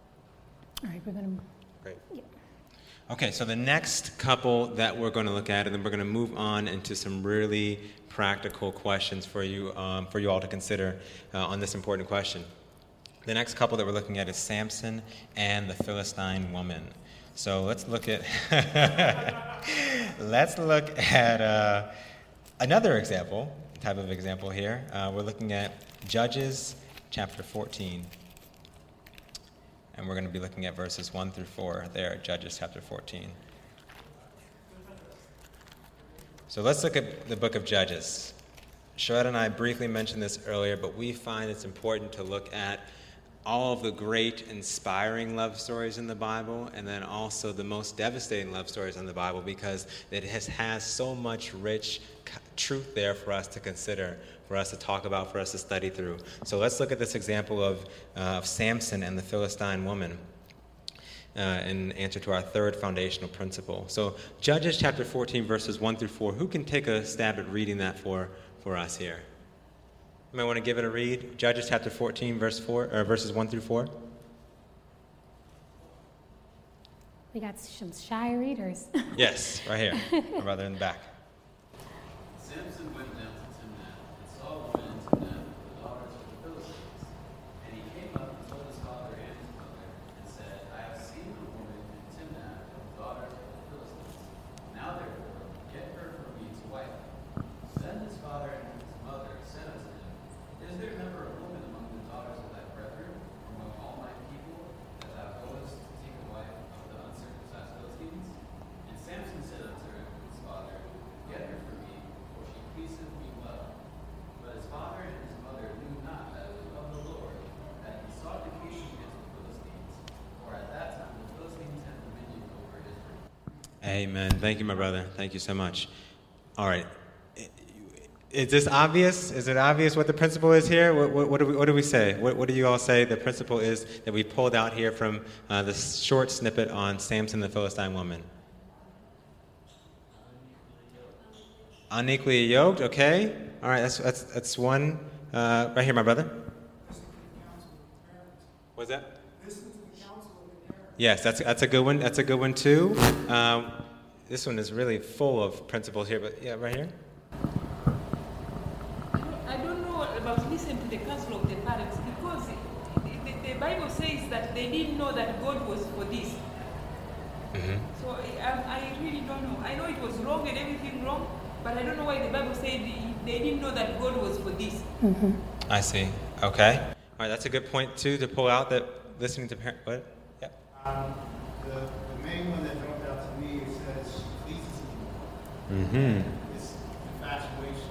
all right, we're going to... Great. Okay, so the next couple that we're going to look at, and then we're going to move on into some really practical questions for you, um, for you all to consider uh, on this important question. The next couple that we're looking at is Samson and the Philistine woman. So let's look at let's look at uh, another example, type of example here. Uh, we're looking at Judges chapter fourteen. And we're going to be looking at verses one through four there, Judges chapter fourteen. So let's look at the book of Judges. Sharad and I briefly mentioned this earlier, but we find it's important to look at all of the great, inspiring love stories in the Bible, and then also the most devastating love stories in the Bible, because it has, has so much rich truth there for us to consider, for us to talk about, for us to study through. So let's look at this example of, uh, of Samson and the Philistine woman uh, in answer to our third foundational principle. So Judges chapter fourteen, verses one through four. Who can take a stab at reading that for, for us here? You might want to give it a read. Judges chapter fourteen, verse four, or verses one through four. We got some shy readers. Yes, right here. My brother in the back. Samson went down to Timnath, and Saul went into Timnath with the daughters of the Philistines. And he came up and told his father and his mother, and said, I have seen a woman in Timnath of the daughters of the Philistines. Now therefore, get her for me to wife. Then his father and his mother said unto him, Is there never a woman among the daughters of thy brethren, among all my people, that thou goest to take a wife of the uncircumcised Philistines? And Samson said unto his father, Get her for me, for she pleaseth me well. But his father and his mother knew not that it was of the Lord, that he sought occasion against the Philistines, for at that time the Philistines had dominion over Israel. Amen. Thank you, my brother. Thank you so much. All right. Is this obvious? Is it obvious what the principle is here? What, what, what, do, we, what do we say? What, what do you all say the principle is that we pulled out here from uh, this short snippet on Samson, the Philistine woman? Unequally yoked, okay. All right, that's, that's, that's one. Uh, right here, my brother. What's that? Yes, that's, that's a good one. That's a good one, too. Um, this one is really full of principles here, but yeah, right here. I don't know about listening to the counsel of the parents, because the, the, the Bible says that they didn't know that God was for this. Mm-hmm. So I, I really don't know. I know it was wrong and everything wrong, but I don't know why the Bible said they didn't know that God was for this. Mm-hmm. I see. Okay. All right, that's a good point, too, to pull out that listening to parents. What? Yeah. Um, the, the main one that jumped out to me, it says she pleases me. Mm-hmm. It's infatuation.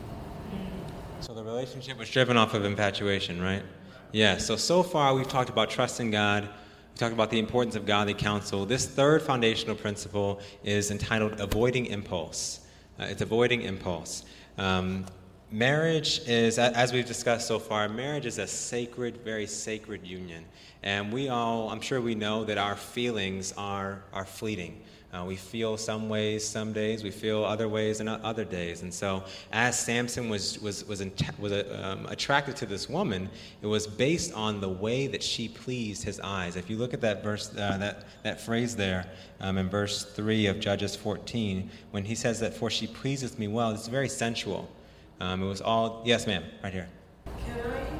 So the relationship was driven off of infatuation, right? Yeah, so, so far we've talked about trusting God. We talked about the importance of godly counsel. This third foundational principle is entitled avoiding impulse. Uh, it's avoiding impulse. Um, marriage is, as we've discussed so far, marriage is a sacred, very sacred union. And we all, I'm sure we know that our feelings are, are fleeting. Uh, we feel some ways some days, we feel other ways and other days. And so as Samson was was was, in, was um, attracted to this woman, it was based on the way that she pleased his eyes. If you look at that verse, uh, that, that phrase there um, in verse three of Judges fourteen, when he says that, for she pleaseth me well, it's very sensual. Um, it was all, yes ma'am, right here. Can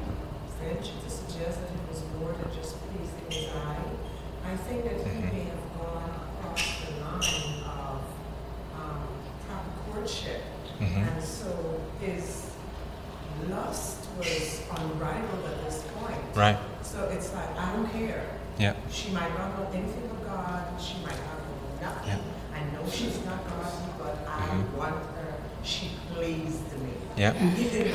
I venture to suggest that it was more than just pleasing his eye? I think that he may have gone across the line of um, proper courtship. Mm-hmm. And so his lust was unrivaled at this point. Right. So it's like, I don't care. Yeah. She might not know anything of God. She might not know nothing. Yeah. I know she's not godly, but I Mhm. want her. She pleased me. Yeah. He didn't.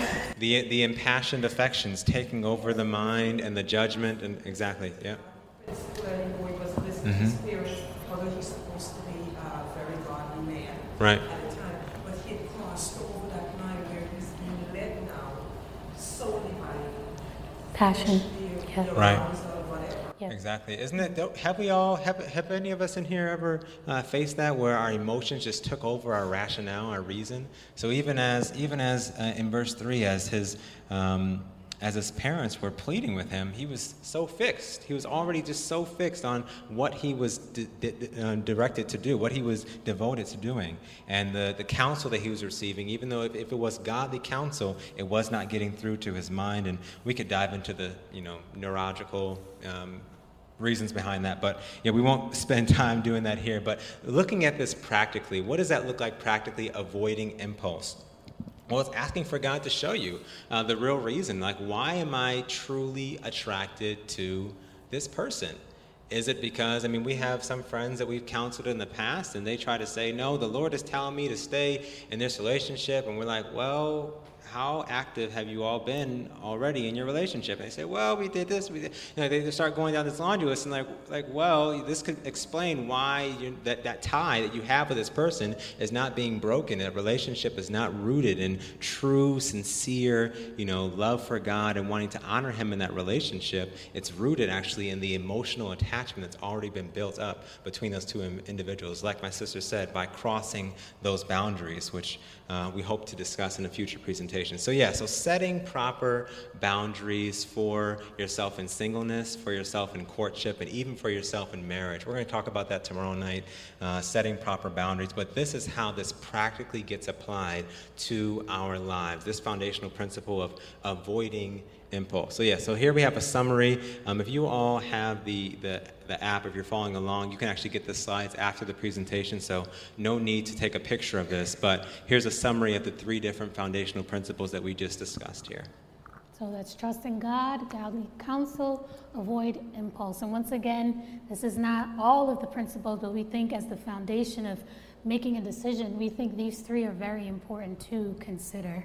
The the impassioned affections taking over the mind and the judgment, and exactly, yeah. It's clearly boy was listening Mhm. to spirits, although he's supposed to be a very godly man Right. at the time. But he had crossed over that line where he's being led now solely by Passion. the, Yeah. the Right. arousal or whatever. Yeah. Exactly. Isn't it? don't- Have we all? Have Have any of us in here ever uh, faced that, where our emotions just took over our rationale, our reason? So even as even as uh, in verse three, as his um, as his parents were pleading with him, he was so fixed. He was already just so fixed on what he was di- di- uh, directed to do, what he was devoted to doing, and the the counsel that he was receiving. Even though if, if it was godly counsel, it was not getting through to his mind. And we could dive into the you know neurological. Um, reasons behind that, but yeah, we won't spend time doing that here. But looking at this practically, what does that look like practically, avoiding impulse? Well, it's asking for God to show you uh, the real reason. Like, why am I truly attracted to this person? Is it because, I mean, we have some friends that we've counseled in the past, and they try to say, no, the Lord is telling me to stay in this relationship, and we're like, well, how active have you all been already in your relationship? And they say, well, we did this, we did. You know, they start going down this laundry list and like, like, well, this could explain why you, that, that tie that you have with this person is not being broken. That relationship is not rooted in true, sincere, you know, love for God and wanting to honor Him in that relationship. It's rooted actually in the emotional attachment that's already been built up between those two individuals. Like my sister said, by crossing those boundaries, which uh, we hope to discuss in a future presentation. So yeah, so setting proper boundaries for yourself in singleness, for yourself in courtship, and even for yourself in marriage. We're going to talk about that tomorrow night, uh, setting proper boundaries. But this is how this practically gets applied to our lives, this foundational principle of avoiding impulse. So yeah, so here we have a summary. Um, if you all have the, the, the app, if you're following along, you can actually get the slides after the presentation, so no need to take a picture of this. But here's a summary of the three different foundational principles that we just discussed here. So that's trust in God, godly counsel, avoid impulse. And once again, this is not all of the principles, but we think as the foundation of making a decision, we think these three are very important to consider.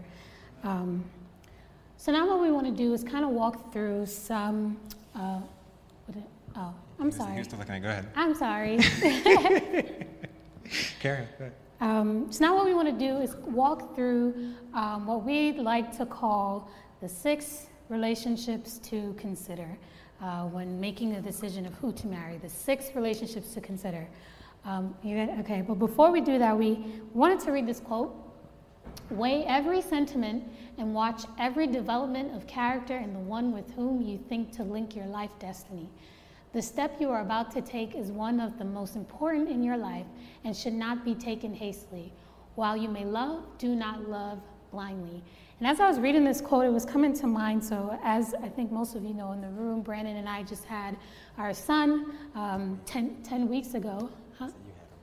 Um, so now what we want to do is kind of walk through some, uh, what it, oh, I'm sorry. You're still looking at, go ahead. I'm sorry. Karen, go ahead. Um, so now what we want to do is walk through um, what we like to call the six relationships to consider uh, when making a decision of who to marry, the six relationships to consider. Um, you ready? Okay, but before we do that, we wanted to read this quote. Weigh every sentiment and watch every development of character in the one with whom you think to link your life destiny. The step you are about to take is one of the most important in your life and should not be taken hastily. While you may love, do not love blindly. And as I was reading this quote, it was coming to mind. So as I think most of you know in the room, Brandon and I just had our son um, ten, ten weeks ago. Huh?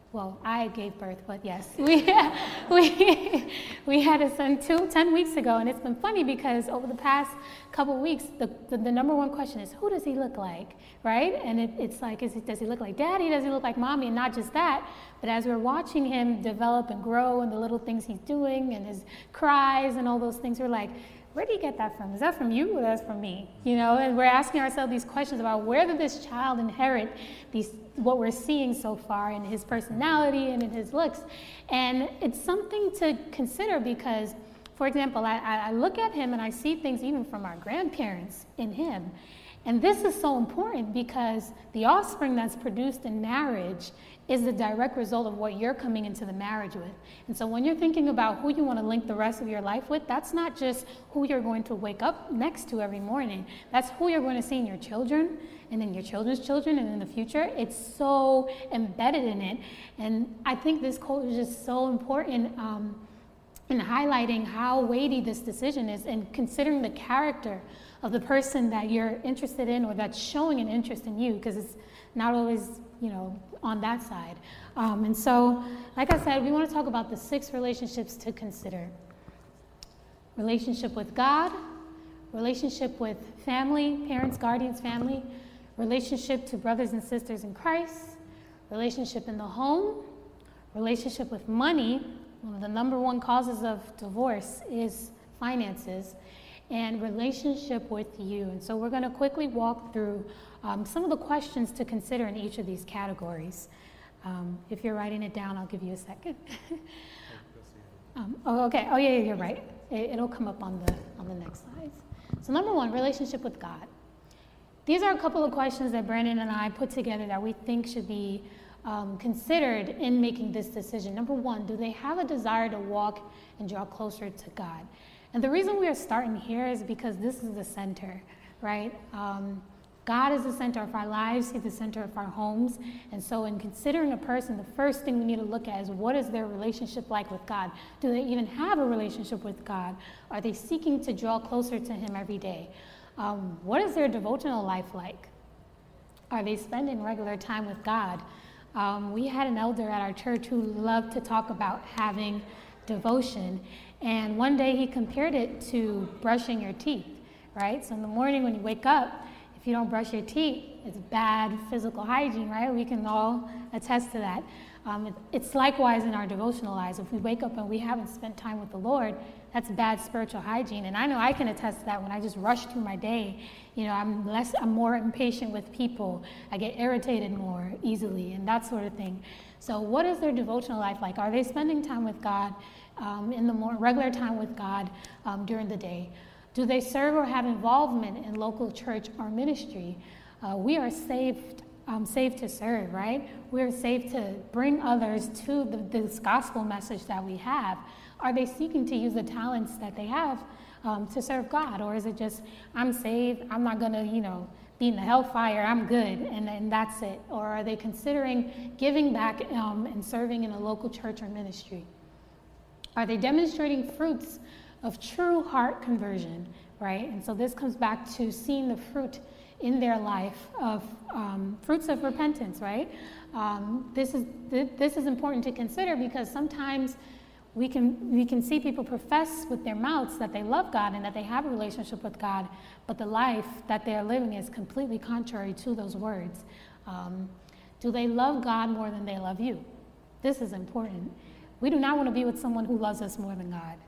Well, I gave birth, but yes, we we we had a son two, ten weeks ago, and it's been funny because over the past couple weeks, the, the, the number one question is, who does he look like, right? And it, it's like, is he, does he look like daddy? Does he look like mommy? And not just that, but as we're watching him develop and grow and the little things he's doing and his cries and all those things, we're like, where do you get that from? Is that from you or that's from me? You know, and we're asking ourselves these questions about where did this child inherit these, what we're seeing so far in his personality and in his looks. And it's something to consider because, for example, I, I look at him and I see things even from our grandparents in him. And this is so important because the offspring that's produced in marriage is the direct result of what you're coming into the marriage with. And so when you're thinking about who you want to link the rest of your life with, that's not just who you're going to wake up next to every morning. That's who you're going to see in your children and in your children's children and in the future. It's so embedded in it. And I think this quote is just so important um, in highlighting how weighty this decision is and considering the character of the person that you're interested in or that's showing an interest in you, because it's not always, you know, on that side. Um, and so, like I said, we want to talk about the six relationships to consider. Relationship with God, relationship with family, parents, guardians, family, relationship to brothers and sisters in Christ, relationship in the home, relationship with money. One of the number one causes of divorce is finances, and relationship with you. And so we're going to quickly walk through um, some of the questions to consider in each of these categories. Um, if you're writing it down, I'll give you a second. um, oh, okay. Oh, yeah, yeah, you're right. It, it'll come up on the on the next slides. So number one, relationship with God. These are a couple of questions that Brandon and I put together that we think should be um, considered in making this decision. Number one, do they have a desire to walk and draw closer to God? And the reason we are starting here is because this is the center, right? Um, God is the center of our lives. He's the center of our homes. And so in considering a person, the first thing we need to look at is what is their relationship like with God? Do they even have a relationship with God? Are they seeking to draw closer to him every day? Um, what is their devotional life like? Are they spending regular time with God? Um, we had an elder at our church who loved to talk about having devotion. And one day he compared it to brushing your teeth, right? So in the morning when you wake up, if you don't brush your teeth, it's bad physical hygiene, right? We can all attest to that. Um, it, it's likewise in our devotional lives. If we wake up and we haven't spent time with the Lord, that's bad spiritual hygiene. And I know I can attest to that when I just rush through my day. You know, I'm less, I'm more impatient with people. I get irritated more easily and that sort of thing. So what is their devotional life like? Are they spending time with God? Um, in the more regular time with God um, during the day? Do they serve or have involvement in local church or ministry? Uh, we are saved, um, saved to serve, right? We're saved to bring others to the, this gospel message that we have. Are they seeking to use the talents that they have um, to serve God? Or is it just, I'm saved, I'm not gonna, you know, be in the hellfire, I'm good, and, and that's it? Or are they considering giving back um, and serving in a local church or ministry? Are they demonstrating fruits of true heart conversion, right? And so this comes back to seeing the fruit in their life of um, fruits of repentance, right? Um, this is th- this is important to consider because sometimes we can we can see people profess with their mouths that they love God and that they have a relationship with God, but the life that they are living is completely contrary to those words. Um, do they love God more than they love you? This is important. We do not want to be with someone who loves us more than God.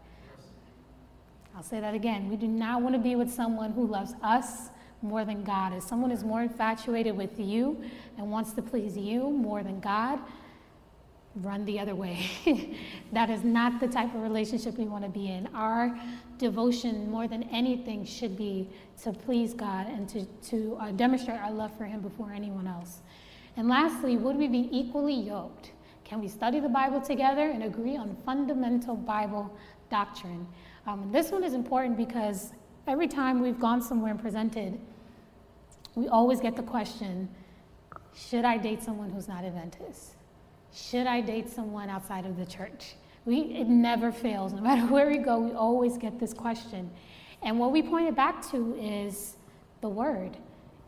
I'll say that again. We do not want to be with someone who loves us more than God. If someone is more infatuated with you and wants to please you more than God, run the other way. That is not the type of relationship we want to be in. Our devotion, more than anything, should be to please God and to, to uh, demonstrate our love for him before anyone else. And lastly, would we be equally yoked? Can we study the Bible together and agree on fundamental Bible doctrine? Um, and this one is important because every time we've gone somewhere and presented, we always get the question, should I date someone who's not Adventist? Should I date someone outside of the church? We, it never fails. No matter where we go, we always get this question. And what we pointed back to is the Word.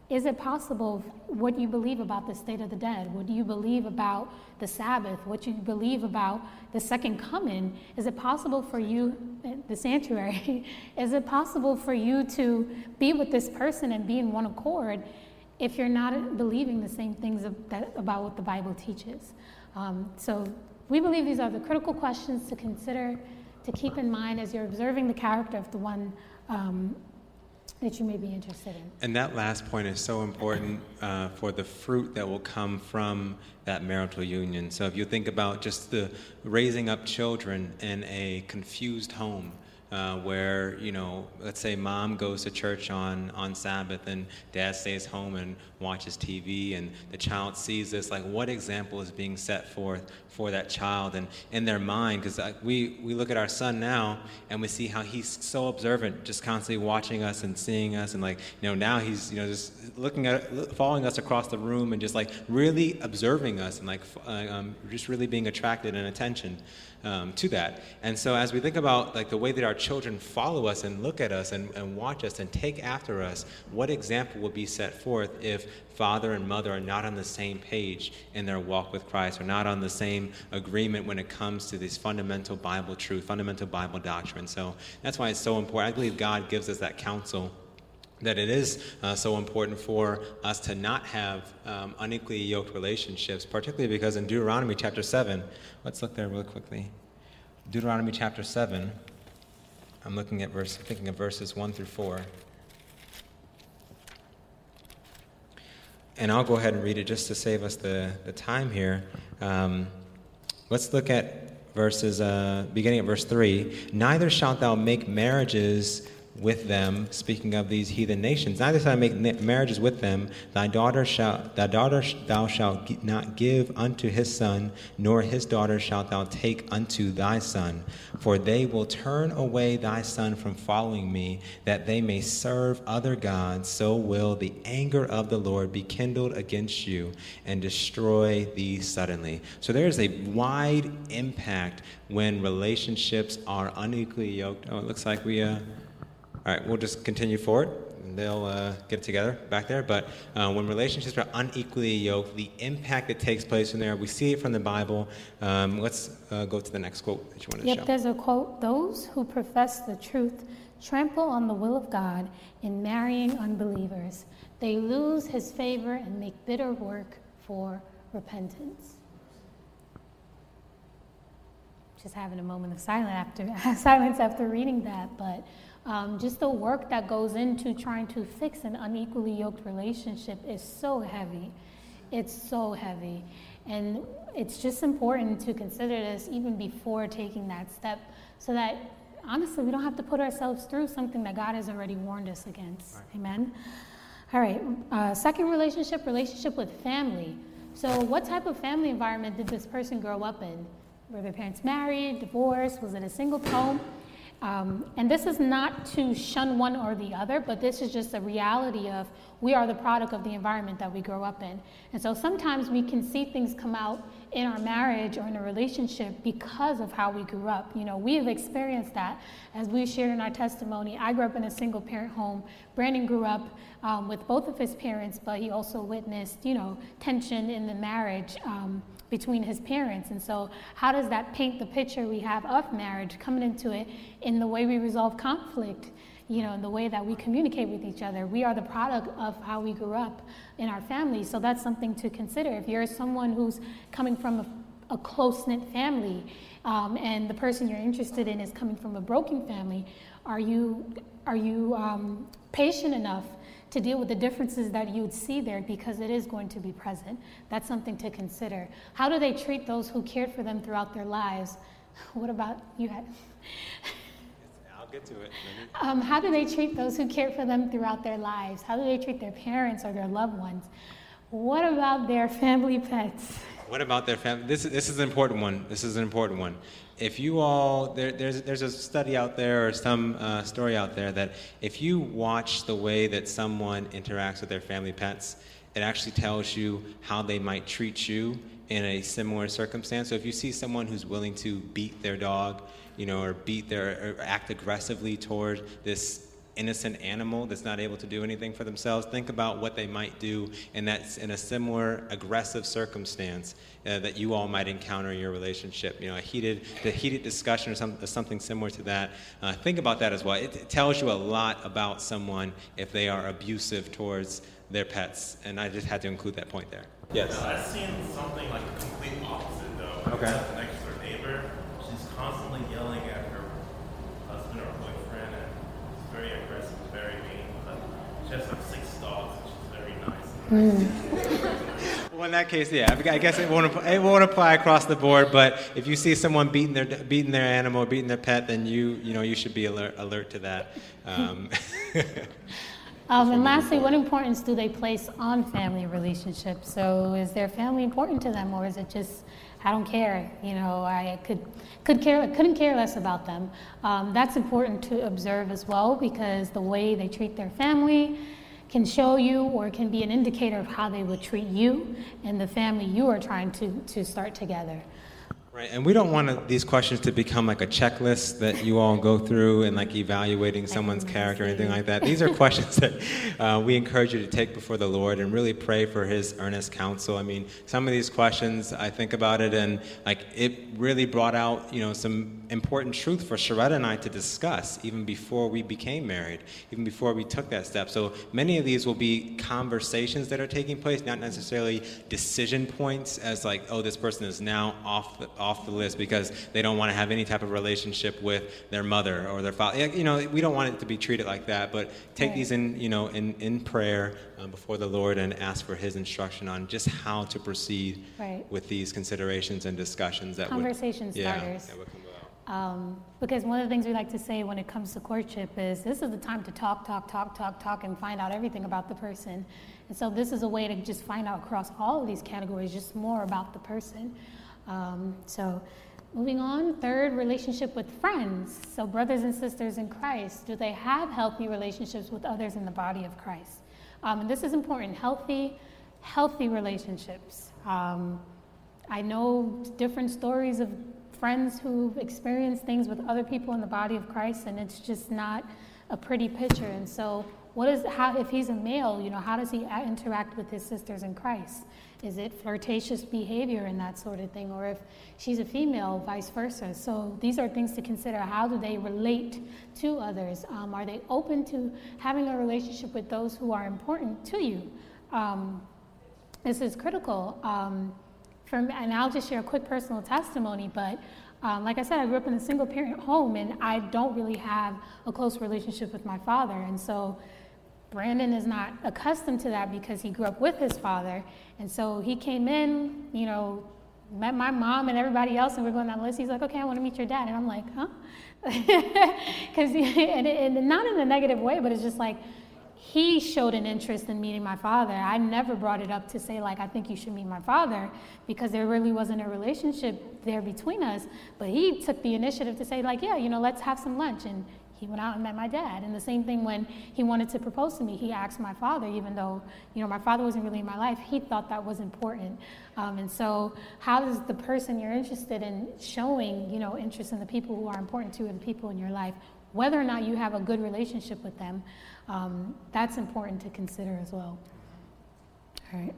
Is it possible what you believe about the state of the dead? What do you believe about the Sabbath? What you believe about the second coming? Is it possible for you, the sanctuary, is it possible for you to be with this person and be in one accord if you're not believing the same things of that, about what the Bible teaches? Um, so we believe these are the critical questions to consider, to keep in mind as you're observing the character of the one um, that you may be interested in. And that last point is so important uh, for the fruit that will come from that marital union. So if you think about just the raising up children in a confused home, Uh, where, you know, let's say mom goes to church on, on Sabbath and dad stays home and watches T V, and the child sees this, like, what example is being set forth for that child and in their mind? Because uh, we, we look at our son now and we see how he's so observant, just constantly watching us and seeing us, and, like, you know, now he's, you know, just looking at, following us across the room and just, like, really observing us and, like, uh, um, just really being attracted and attention um, to that. And so as we think about, like, the way that our children follow us and look at us and, and watch us and take after us, what example will be set forth if father and mother are not on the same page in their walk with Christ, or not on the same agreement when it comes to this fundamental Bible truth, fundamental Bible doctrine? So that's why it's so important. I believe God gives us that counsel, that it is uh, so important for us to not have um, unequally yoked relationships, particularly because in Deuteronomy chapter seven, let's look there really quickly. Deuteronomy chapter seven, I'm looking at verse, thinking of verses one through four. And I'll go ahead and read it just to save us the, the time here. Um, let's look at verses, uh, beginning at verse three. Neither shalt thou make marriages with them, speaking of these heathen nations, neither shalt thou make marriages with them. Thy daughter shall, thy daughter thou shalt not give unto his son, nor his daughter shalt thou take unto thy son. For they will turn away thy son from following me, that they may serve other gods. So will the anger of the Lord be kindled against you, and destroy thee suddenly. So there is a wide impact when relationships are unequally yoked. Oh, it looks like we uh All right, we'll just continue forward. They'll uh, get it together back there. But uh, when relationships are unequally yoked, the impact that takes place in there, we see it from the Bible. Um, let's uh, go to the next quote that you wanted to yep, show. There's a quote: "Those who profess the truth trample on the will of God in marrying unbelievers. They lose his favor and make bitter work for repentance." Just having a moment of silence after silence after reading that, but um, just the work that goes into trying to fix an unequally yoked relationship is so heavy. It's so heavy, and it's just important to consider this even before taking that step, so that honestly we don't have to put ourselves through something that God has already warned us against. Right. Amen. All right. Uh, second relationship, relationship with family. So, what type of family environment did this person grow up in? Were their parents married, divorced? Was it a single home? Um, and this is not to shun one or the other, but this is just a reality of we are the product of the environment that we grow up in. And so sometimes we can see things come out in our marriage or in a relationship because of how we grew up. You know, we have experienced that. As we shared in our testimony, I grew up in a single parent home. Brandon grew up um, with both of his parents, but he also witnessed, you know, tension in the marriage um, between his parents. And so how does that paint the picture we have of marriage, coming into it in the way we resolve conflict, you know, in the way that we communicate with each other? We are the product of how we grew up in our family. So that's something to consider. If you're someone who's coming from a, a close-knit family um, and the person you're interested in is coming from a broken family, are you, are you um, patient enough to deal with the differences that you would see there, because it is going to be present? That's something to consider. How do they treat those who cared for them throughout their lives? What about you? Had I'll get to it. um, how do they treat those who cared for them throughout their lives? How do they treat their parents or their loved ones? What about their family pets? What about their family? This, this is an important one. This is an important one. If you all, there, there's there's a study out there or some uh, story out there that if you watch the way that someone interacts with their family pets, it actually tells you how they might treat you in a similar circumstance. So if you see someone who's willing to beat their dog, you know, or beat their, or act aggressively toward this innocent animal that's not able to do anything for themselves. Think about what they might do in that in a similar aggressive circumstance uh, that you all might encounter in your relationship. You know, a heated, the heated discussion or, some, or something similar to that. Uh, think about that as well. It, it tells you a lot about someone if they are abusive towards their pets. And I just had to include that point there. Yes. Uh, I've seen something like the complete opposite though. Okay. It's next to her neighbor. She's constantly yelling at her husband or boyfriend, and she's very aggressive, very mean. But she has like six dogs, and she's very nice. Mm. Well, in that case, yeah, I guess it won't it won't apply across the board. But if you see someone beating their beating their animal, beating their pet, then you you know you should be alert alert to that. Um, Um, and lastly, what importance do they place on family relationships? So is their family important to them, or is it just, I don't care, you know, I could could care couldn't care less about them? Um, that's important to observe as well, because the way they treat their family can show you or can be an indicator of how they would treat you and the family you are trying to, to start together. Right, and we don't want these questions to become like a checklist that you all go through and like evaluating someone's character or anything like that. These are questions that uh, we encourage you to take before the Lord and really pray for His earnest counsel. I mean, some of these questions, I think about it, and like it really brought out, you know, some important truth for Sharetta and I to discuss even before we became married, even before we took that step. So many of these will be conversations that are taking place, not necessarily decision points as like, oh, this person is now off the off the list because they don't want to have any type of relationship with their mother or their father. You know, we don't want it to be treated like that, but take right. these in, you know, in, in prayer uh, before the Lord and ask for His instruction on just how to proceed right. with these considerations and discussions that Conversation would, starters. Yeah, that would come about. Um, because one of the things we like to say when it comes to courtship is this is the time to talk, talk, talk, talk, talk, and find out everything about the person. And so this is a way to just find out across all of these categories just more about the person. Um, so moving on, third, relationship with friends. So brothers and sisters in Christ, do they have healthy relationships with others in the body of Christ? Um, and this is important, healthy, healthy relationships. Um, I know different stories of friends who've experienced things with other people in the body of Christ, and it's just not a pretty picture. And so what is, how, if he's a male, you know, how does he interact with his sisters in Christ? Is it flirtatious behavior and that sort of thing? Or if she's a female, vice versa. So these are things to consider. How do they relate to others? Um, are they open to having a relationship with those who are important to you? Um, this is critical. Um, from, and I'll just share a quick personal testimony, but um, like I said, I grew up in a single parent home, and I don't really have a close relationship with my father. And so Brandon is not accustomed to that because he grew up with his father. And so he came in, you know, met my mom and everybody else, and we're going down the list. He's like, okay, I want to meet your dad. And I'm like, huh? Because, and, and not in a negative way, but it's just like, he showed an interest in meeting my father. I never brought it up to say, like, I think you should meet my father, because there really wasn't a relationship there between us. But he took the initiative to say, like, yeah, you know, let's have some lunch. And he went out and met my dad. And the same thing when he wanted to propose to me, he asked my father, even though, you know, my father wasn't really in my life, he thought that was important. Um, and so how does the person you're interested in showing, you know, interest in the people who are important to you, or the people in your life, whether or not you have a good relationship with them, um, that's important to consider as well. All right.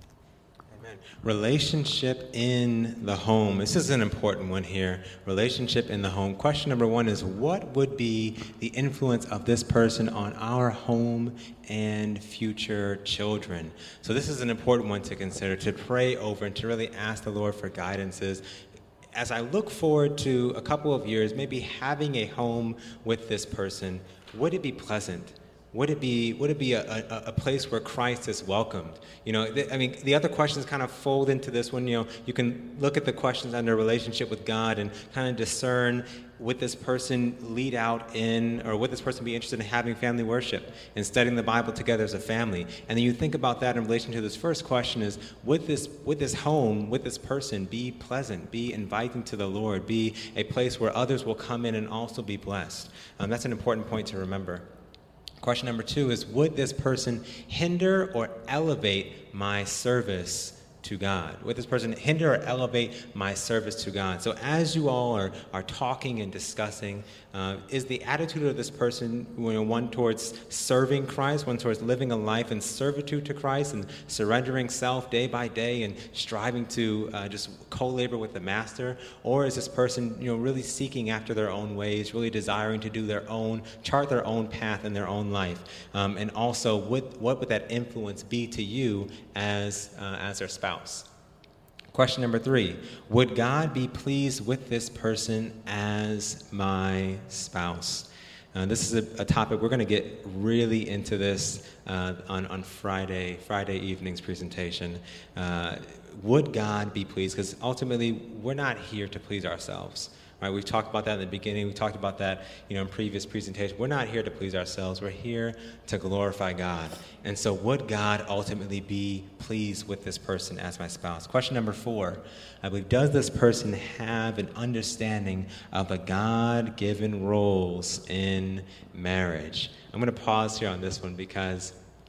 Amen. Relationship in the home. This is an important one here. Relationship in the home. Question number one is, what would be the influence of this person on our home and future children? So this is an important one to consider, to pray over and to really ask the Lord for guidances. As I look forward to a couple of years, maybe having a home with this person, would it be pleasant? Would it be would it be a, a, a place where Christ is welcomed? You know, th- I mean, the other questions kind of fold into this one. You know, you can look at the questions under relationship with God and kind of discern, would this person lead out in, or would this person be interested in having family worship and studying the Bible together as a family? And then you think about that in relation to this first question is, would this would this home, would this person be pleasant, be inviting to the Lord, be a place where others will come in and also be blessed? Um, that's an important point to remember. Question number two is, would this person hinder or elevate my service to God? Would this person hinder or elevate my service to God? So as you all are, are talking and discussing, uh, is the attitude of this person, you know, one towards serving Christ, one towards living a life in servitude to Christ and surrendering self day by day and striving to uh, just co-labor with the Master? Or is this person, you know, really seeking after their own ways, really desiring to do their own, chart their own path in their own life? Um, and also, what, what would that influence be to you as, uh, as their spouse? Question number three, would God be pleased with this person as my spouse? Uh, this is a, a topic we're going to get really into this uh, on, on Friday, Friday evening's presentation. Uh, would God be pleased? Because ultimately, we're not here to please ourselves. Right, we've talked about that in the beginning. We talked about that, you know, in previous presentations. We're not here to please ourselves. We're here to glorify God. And so would God ultimately be pleased with this person as my spouse? Question number four, I believe, does this person have an understanding of the God-given roles in marriage? I'm going to pause here on this one because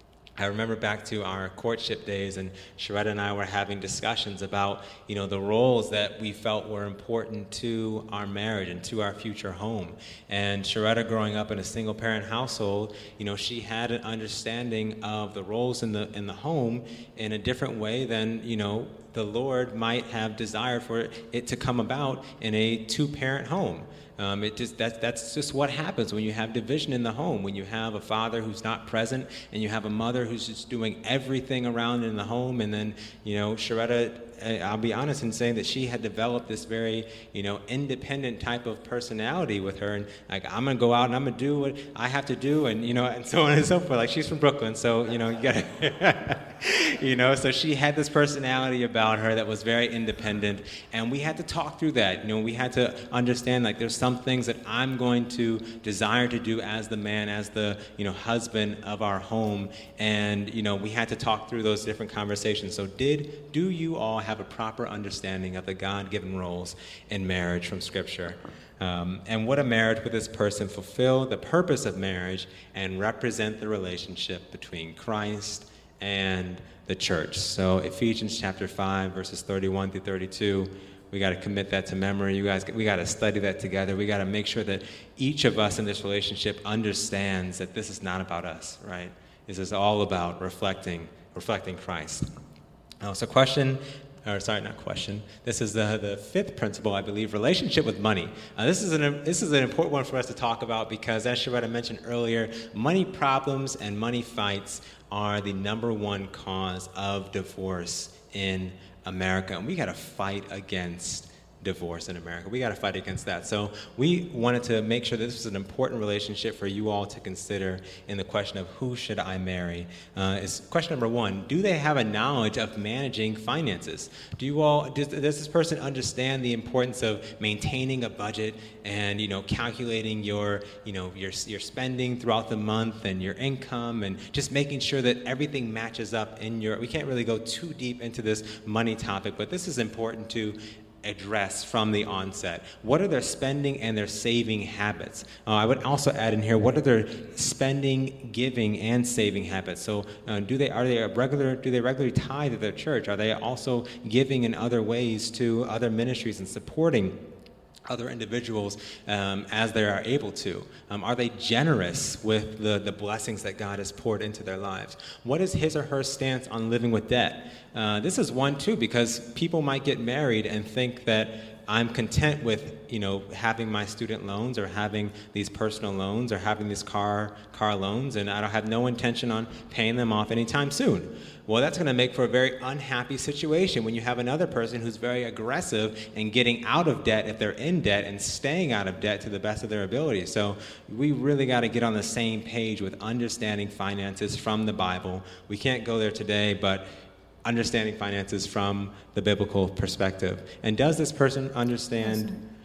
I remember back to our courtship days, and Sharetta and I were having discussions about, you know, the roles that we felt were important to our marriage and to our future home. And Sharetta, growing up in a single-parent household, you know, she had an understanding of the roles in the in the home in a different way than, you know, the Lord might have desired for it to come about in a two-parent home. Um, it just that's that's just what happens when you have division in the home. When you have a father who's not present, and you have a mother who's just doing everything around in the home, and then, you know, Sharetta, I'll be honest in saying that she had developed this very, you know, independent type of personality with her, and like, I'm gonna go out and I'm gonna do what I have to do, and, you know, and so on and so forth. Like, she's from Brooklyn, so, you know, you gotta, you know, so she had this personality about her that was very independent, and we had to talk through that. You know, we had to understand, like, there's some things that I'm going to desire to do as the man, as the, you know, husband of our home, and, you know, we had to talk through those different conversations. So did, do you all have a proper understanding of the God-given roles in marriage from Scripture? Um, and would a marriage with this person fulfill the purpose of marriage and represent the relationship between Christ and the church? So Ephesians chapter five, verses thirty-one through thirty-two, we got to commit that to memory. You guys, we got to study that together. We got to make sure that each of us in this relationship understands that this is not about us, right? This is all about reflecting, reflecting Christ. Uh, so question, or sorry, not question. This is the, the fifth principle, I believe, relationship with money. Uh, this is an this is an important one for us to talk about because, as Sharetta mentioned earlier, money problems and money fights are the number one cause of divorce in America, and we got to fight against divorce in America. We got to fight against that. So we wanted to make sure that this was an important relationship for you all to consider in the question of who should I marry. Uh, is question number one, do they have a knowledge of managing finances? Do you all, does, does this person understand the importance of maintaining a budget and, you know, calculating your, you know, your, your spending throughout the month and your income and just making sure that everything matches up in your, we can't really go too deep into this money topic, but this is important to address from the onset. What are their spending and their saving habits? Uh, I would also add in here, what are their spending, giving, and saving habits? So, uh, do they are they a regular? Do they regularly tithe to their church? Are they also giving in other ways to other ministries and supporting other individuals um, as they are able to? Um, are they generous with the, the blessings that God has poured into their lives? What is his or her stance on living with debt? Uh, this is one, too, because people might get married and think that I'm content with, you know, having my student loans or having these personal loans or having these car car loans, and I don't have no intention on paying them off anytime soon. Well, that's going to make for a very unhappy situation when you have another person who's very aggressive in getting out of debt if they're in debt and staying out of debt to the best of their ability. So we really got to get on the same page with understanding finances from the Bible. We can't go there today, but understanding finances from the biblical perspective. And does this person understand,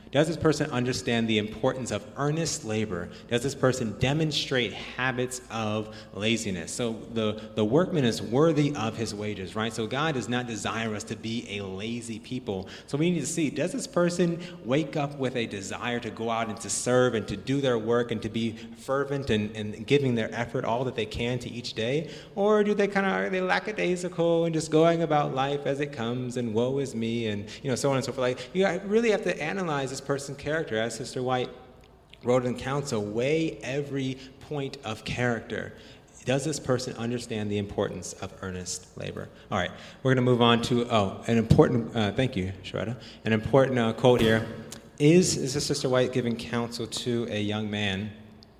Does this person understand the importance of earnest labor? Does this person demonstrate habits of laziness? So the, the workman is worthy of his wages, right? So God does not desire us to be a lazy people. So we need to see, does this person wake up with a desire to go out and to serve and to do their work and to be fervent and, and giving their effort all that they can to each day? Or do they kind of, are they lackadaisical and just going about life as it comes and woe is me and, you know, so on and so forth? Like, you really have to analyze this person's character. As Sister White wrote in counsel, weigh every point of character. Does this person understand the importance of earnest labor? All right, we're going to move on to, oh, an important, uh, thank you, Sharada, an important uh, quote here. Is, is this Sister White giving counsel to a young man?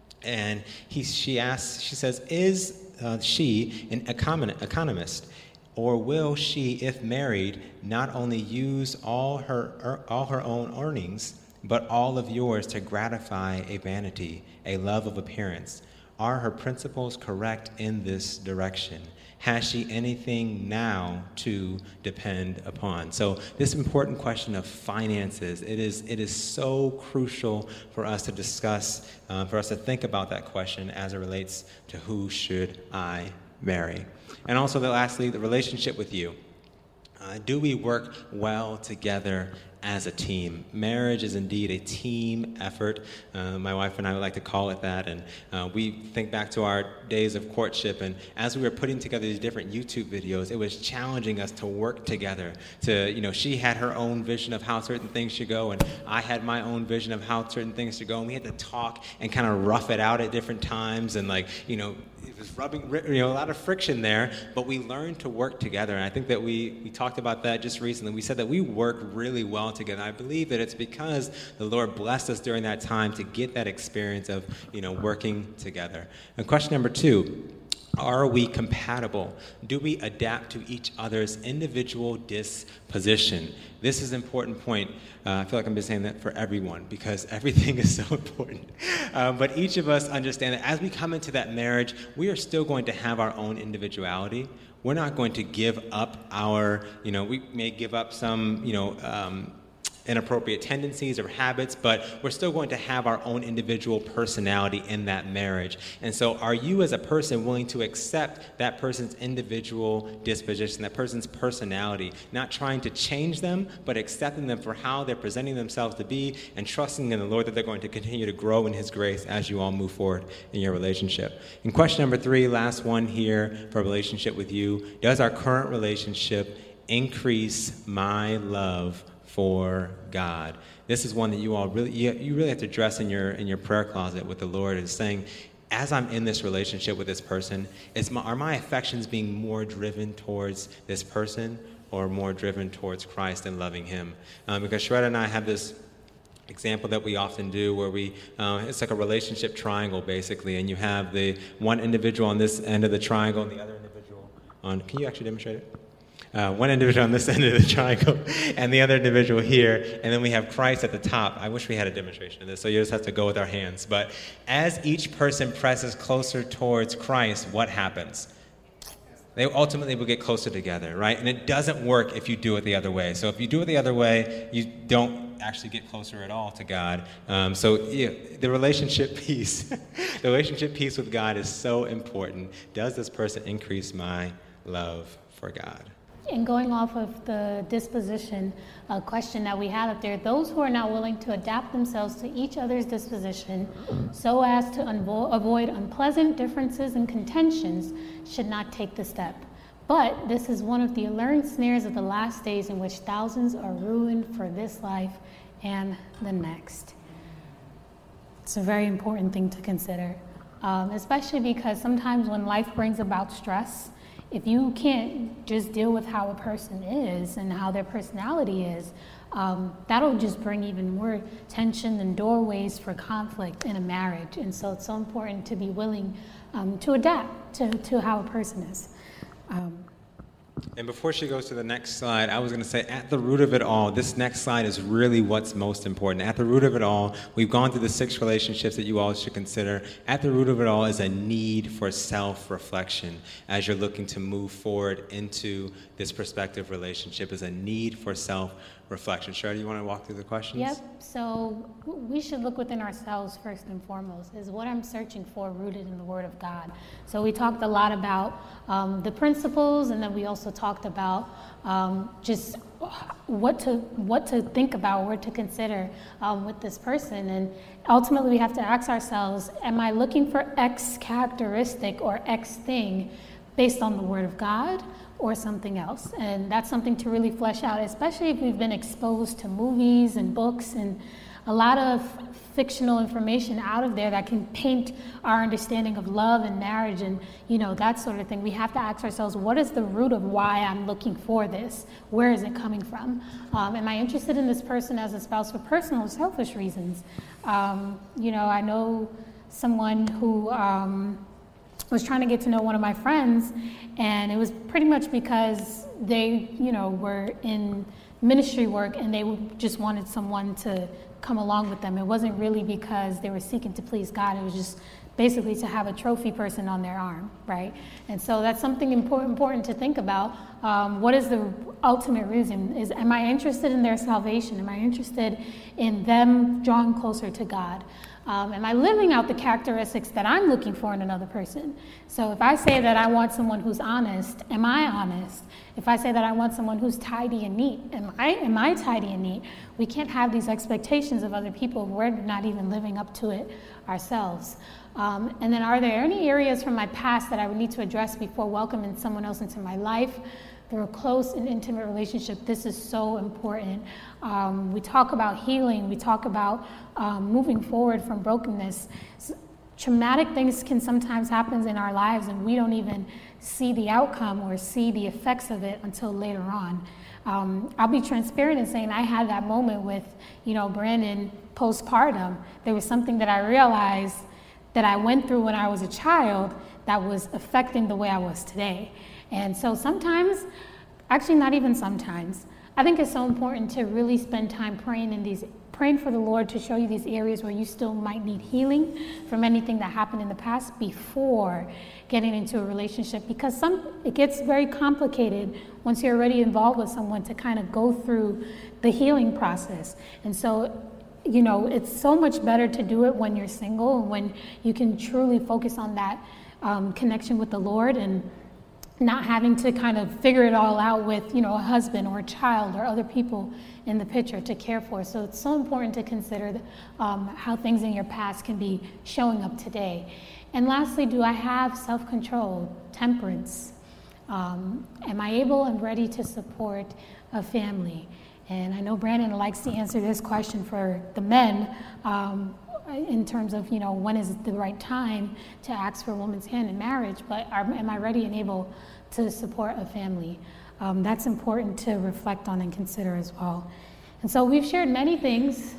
And he, she asks, she says, is uh, she an econ- economist? Or will she, if married, not only use all her, er, all her own earnings, but all of yours to gratify a vanity, a love of appearance? Are her principles correct in this direction? Has she anything now to depend upon? So this important question of finances, it is it is so crucial for us to discuss, uh, for us to think about that question as it relates to who should I marry. And also, the, lastly, the relationship with you. Uh, do we work well together as a team? Marriage is indeed a team effort. Uh, my wife and I would like to call it that. And uh, we think back to our days of courtship, and as we were putting together these different YouTube videos, it was challenging us to work together. To, you know, she had her own vision of how certain things should go, and I had my own vision of how certain things should go, and we had to talk and kind of rough it out at different times, and like, you know, it was rubbing, you know, a lot of friction there, but we learned to work together. And I think that we, we talked about that just recently. We said that we work really well together. I believe that it's because the Lord blessed us during that time to get that experience of, you know, working together. And question number two, are we compatible? Do we adapt to each other's individual disposition? This is an important point. Uh, I feel like I've been saying that for everyone because everything is so important. Uh, but each of us understand that as we come into that marriage, we are still going to have our own individuality. We're not going to give up our, you know, we may give up some, you know, um, inappropriate tendencies or habits, but we're still going to have our own individual personality in that marriage. And so are you as a person willing to accept that person's individual disposition, that person's personality, not trying to change them, but accepting them for how they're presenting themselves to be and trusting in the Lord that they're going to continue to grow in His grace as you all move forward in your relationship? And question number three, last one here for a relationship with you. Does our current relationship increase my love for God? This is one that you all really, you, you really have to address in your in your prayer closet with the Lord, is saying, as I'm in this relationship with this person, is my, are my affections being more driven towards this person or more driven towards Christ and loving Him? Um, because Sharada and I have this example that we often do where we, uh, it's like a relationship triangle basically, and you have the one individual on this end of the triangle and the other individual on, can you actually demonstrate it? Uh, one individual on this end of the triangle and the other individual here, and then we have Christ at the top. I wish we had a demonstration of this, so you just have to go with our hands. But as each person presses closer towards Christ, what happens? They ultimately will get closer together, right? And it doesn't work if you do it the other way. So if you do it the other way, you don't actually get closer at all to God. Um, so yeah, the relationship piece, the relationship piece with God is so important. Does this person increase my love for God? And going off of the disposition uh, question that we had up there, those who are not willing to adapt themselves to each other's disposition so as to unvo- avoid unpleasant differences and contentions should not take the step. But this is one of the alluring snares of the last days in which thousands are ruined for this life and the next. It's a very important thing to consider, um, especially because sometimes when life brings about stress, if you can't just deal with how a person is and how their personality is, um, that'll just bring even more tension and doorways for conflict in a marriage. And so it's so important to be willing um, to adapt to, to how a person is. Um, And before she goes to the next slide, I was going to say, at the root of it all, this next slide is really what's most important. At the root of it all, we've gone through the six relationships that you all should consider. At the root of it all is a need for self-reflection as you're looking to move forward into this prospective relationship, is a need for self-reflection. Sherry, do you want to walk through the questions? Yep. So we should look within ourselves first and foremost. Is what I'm searching for rooted in the Word of God? So we talked a lot about um, the principles, and then we also talked about um, just what to what to think about, what to consider um, with this person. And ultimately, we have to ask ourselves: am I looking for X characteristic or X thing based on the Word of God, or something else? And that's something to really flesh out, especially if we've been exposed to movies and books and a lot of fictional information out of there that can paint our understanding of love and marriage and, you know, that sort of thing. We have to ask ourselves, what is the root of why I'm looking for this? Where is it coming from? Um, am I interested in this person as a spouse for personal or selfish reasons? Um, you know, I know someone who um, was trying to get to know one of my friends, and it was pretty much because they, you know, were in ministry work and they just wanted someone to come along with them. It wasn't really because they were seeking to please God. It was just basically to have a trophy person on their arm, right? And so that's something important, important to think about. Um, what is the ultimate reason? Is, am I interested in their salvation? Am I interested in them drawing closer to God? Um, am I living out the characteristics that I'm looking for in another person? So if I say that I want someone who's honest, am I honest? If I say that I want someone who's tidy and neat, am I am I tidy and neat? We can't have these expectations of other people if we're not even living up to it ourselves. Um, and then, are there any areas from my past that I would need to address before welcoming someone else into my life? Through a close and intimate relationship, this is so important. Um, we talk about healing. We talk about um, moving forward from brokenness. So, traumatic things can sometimes happen in our lives, and we don't even see the outcome or see the effects of it until later on. Um, I'll be transparent in saying I had that moment with, you know, Brandon postpartum. There was something that I realized that I went through when I was a child that was affecting the way I was today. And so sometimes, actually not even sometimes, I think it's so important to really spend time praying in these, praying for the Lord to show you these areas where you still might need healing from anything that happened in the past before getting into a relationship, because some it gets very complicated once you're already involved with someone to kind of go through the healing process. And so, you know, it's so much better to do it when you're single and when you can truly focus on that um, connection with the Lord and not having to kind of figure it all out with, you know, a husband or a child or other people in the picture to care for. So it's so important to consider the, um, how things in your past can be showing up today. And lastly, do I have self-control, temperance? Um, am I able and ready to support a family? And I know Brandon likes to answer this question for the men, um, in terms of, you know, when is the right time to ask for a woman's hand in marriage, but are, am I ready and able to support a family? Um, that's important to reflect on and consider as well. And so we've shared many things,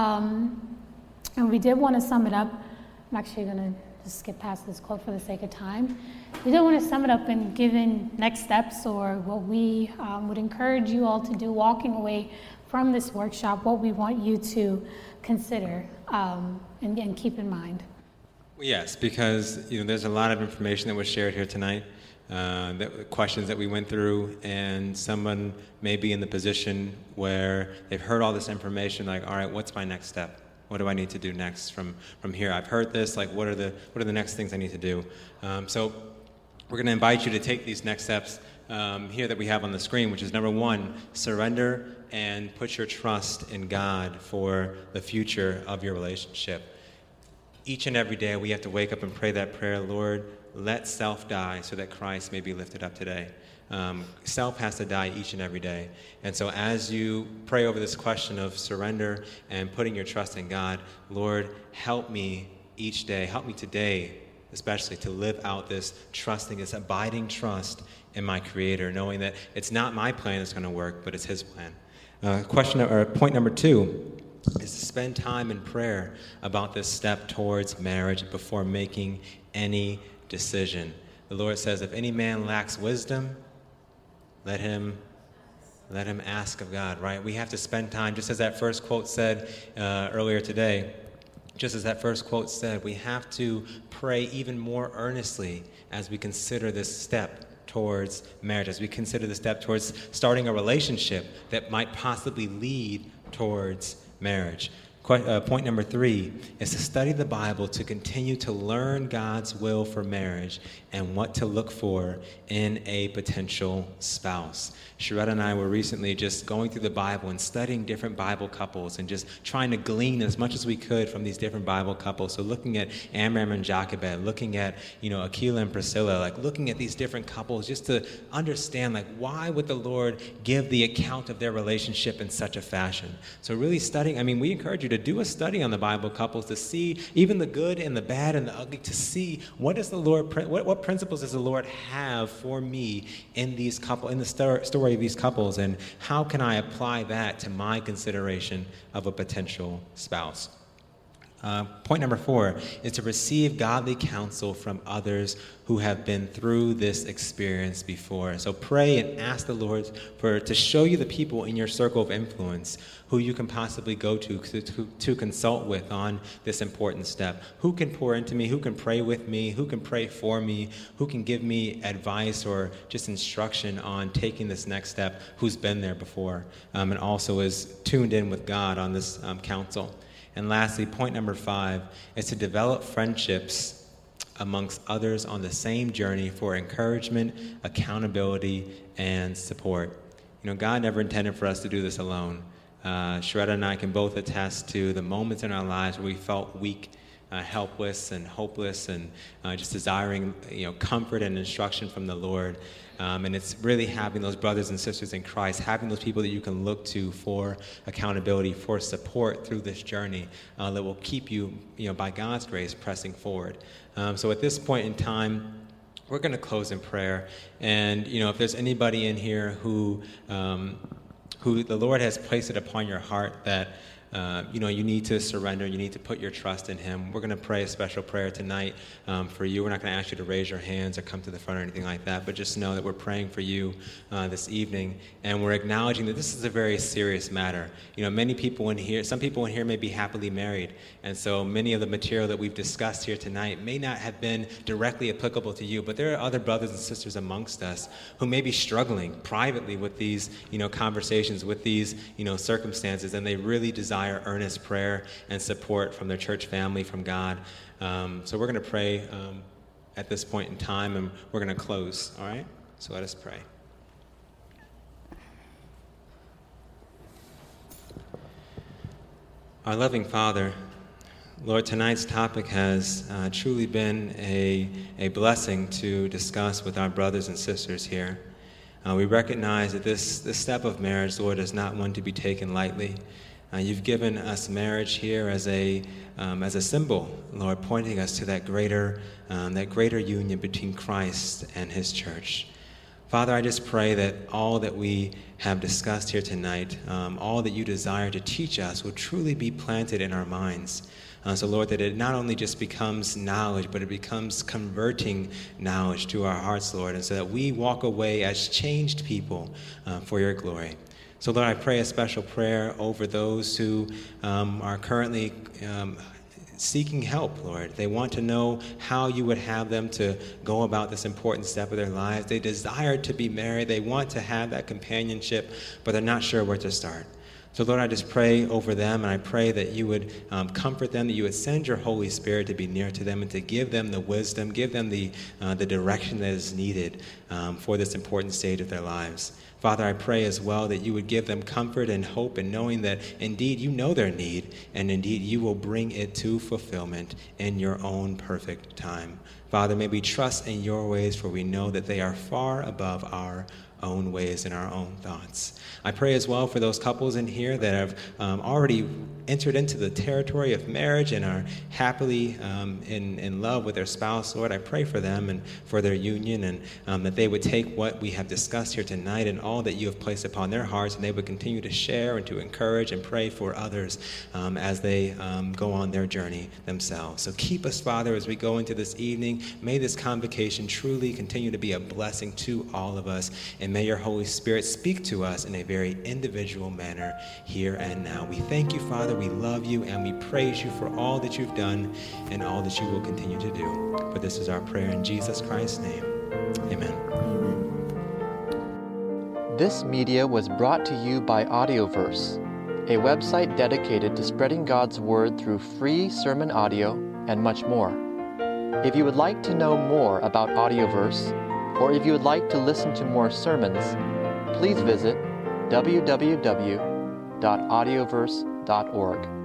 um, and we did want to sum it up. I'm actually going to just skip past this quote for the sake of time. We did want to sum it up and give in next steps, or what we um, would encourage you all to do walking away from this workshop, what we want you to consider um, and, and keep in mind. Yes, because, you know, there's a lot of information that was shared here tonight, uh, that, questions that we went through, and someone may be in the position where they've heard all this information, like, all right, what's my next step? What do I need to do next from, from here? I've heard this, like, what are the what are the next things I need to do? Um, so we're going to invite you to take these next steps um, here that we have on the screen, which is number one, surrender and put your trust in God for the future of your relationship. Each and every day we have to wake up and pray that prayer, Lord, let self die so that Christ may be lifted up today. Um, self has to die each and every day. And so as you pray over this question of surrender and putting your trust in God, Lord, help me each day, help me today especially to live out this trusting, this abiding trust in my Creator, knowing that it's not my plan that's going to work, but it's His plan. Uh, question or point number two is to spend time in prayer about this step towards marriage before making any decision. The Lord says, if any man lacks wisdom, Let him let him ask of God, right? We have to spend time, just as that first quote said uh, earlier today, just as that first quote said, we have to pray even more earnestly as we consider this step towards marriage, as we consider the step towards starting a relationship that might possibly lead towards marriage. Uh, point number three is to study the Bible to continue to learn God's will for marriage and what to look for in a potential spouse. Sharetta and I were recently just going through the Bible and studying different Bible couples and just trying to glean as much as we could from these different Bible couples. So looking at Amram and Jochebed, looking at, you know, Aquila and Priscilla, like looking at these different couples just to understand, like, why would the Lord give the account of their relationship in such a fashion? So really studying, I mean, we encourage you to do a study on the Bible couples to see even the good and the bad and the ugly, to see what does the Lord, what, what principles does the Lord have for me in these couple, in the story of these couples, and how can I apply that to my consideration of a potential spouse? Uh, point number four is to receive godly counsel from others who have been through this experience before. So pray and ask the Lord for to show you the people in your circle of influence who you can possibly go to, to to to consult with on this important step. Who can pour into me? Who can pray with me? Who can pray for me? Who can give me advice or just instruction on taking this next step? Who's been there before um, and also is tuned in with God on this um, counsel. And lastly, point number five is to develop friendships amongst others on the same journey for encouragement, accountability, and support. You know, God never intended for us to do this alone. Uh, Sharetta and I can both attest to the moments in our lives where we felt weak, uh, helpless, and hopeless, and uh, just desiring, you know, comfort and instruction from the Lord. Um, and it's really having those brothers and sisters in Christ, having those people that you can look to for accountability, for support through this journey uh, that will keep you, you know, by God's grace, pressing forward. Um, so at this point in time, we're going to close in prayer. And, you know, if there's anybody in here who, um, who the Lord has placed it upon your heart that, Uh, you know, you need to surrender. You need to put your trust in him. We're going to pray a special prayer tonight um, for you. We're not going to ask you to raise your hands or come to the front or anything like that, but just know that we're praying for you uh, this evening, and we're acknowledging that this is a very serious matter. You know, many people in here, some people in here may be happily married, and so many of the material that we've discussed here tonight may not have been directly applicable to you, but there are other brothers and sisters amongst us who may be struggling privately with these, you know, conversations, with these, you know, circumstances, and they really desire earnest prayer and support from their church family, from God. Um, so we're going to pray um, at this point in time, and we're going to close, all right? So let us pray. Our loving Father, Lord, tonight's topic has uh, truly been a, a blessing to discuss with our brothers and sisters here. Uh, we recognize that this, this step of marriage, Lord, is not one to be taken lightly. Uh, you've given us marriage here as a um, as a symbol, Lord, pointing us to that greater um, that greater union between Christ and his church. Father, I just pray that all that we have discussed here tonight, um, all that you desire to teach us, will truly be planted in our minds. Uh, so, Lord, that it not only just becomes knowledge, but it becomes converting knowledge to our hearts, Lord, and so that we walk away as changed people uh, for your glory. So, Lord, I pray a special prayer over those who um, are currently um, seeking help, Lord. They want to know how you would have them to go about this important step of their lives. They desire to be married. They want to have that companionship, but they're not sure where to start. So, Lord, I just pray over them, and I pray that you would um, comfort them, that you would send your Holy Spirit to be near to them and to give them the wisdom, give them the, uh, the direction that is needed um, for this important stage of their lives. Father, I pray as well that you would give them comfort and hope in knowing that indeed you know their need, and indeed you will bring it to fulfillment in your own perfect time. Father, may we trust in your ways, for we know that they are far above our own ways and our own thoughts. I pray as well for those couples in here that have um, already entered into the territory of marriage and are happily um, in, in love with their spouse. Lord, I pray for them and for their union, and um, that they would take what we have discussed here tonight and all that you have placed upon their hearts, and they would continue to share and to encourage and pray for others um, as they um, go on their journey themselves. So keep us, Father, as we go into this evening. May this convocation truly continue to be a blessing to all of us, and And may your Holy Spirit speak to us in a very individual manner here and now. We thank you, Father. We love you, and we praise you for all that you've done and all that you will continue to do. For this is our prayer in Jesus Christ's name. Amen. This media was brought to you by Audioverse, a website dedicated to spreading God's Word through free sermon audio and much more. If you would like to know more about Audioverse, or if you would like to listen to more sermons, please visit w w w dot audioverse dot org.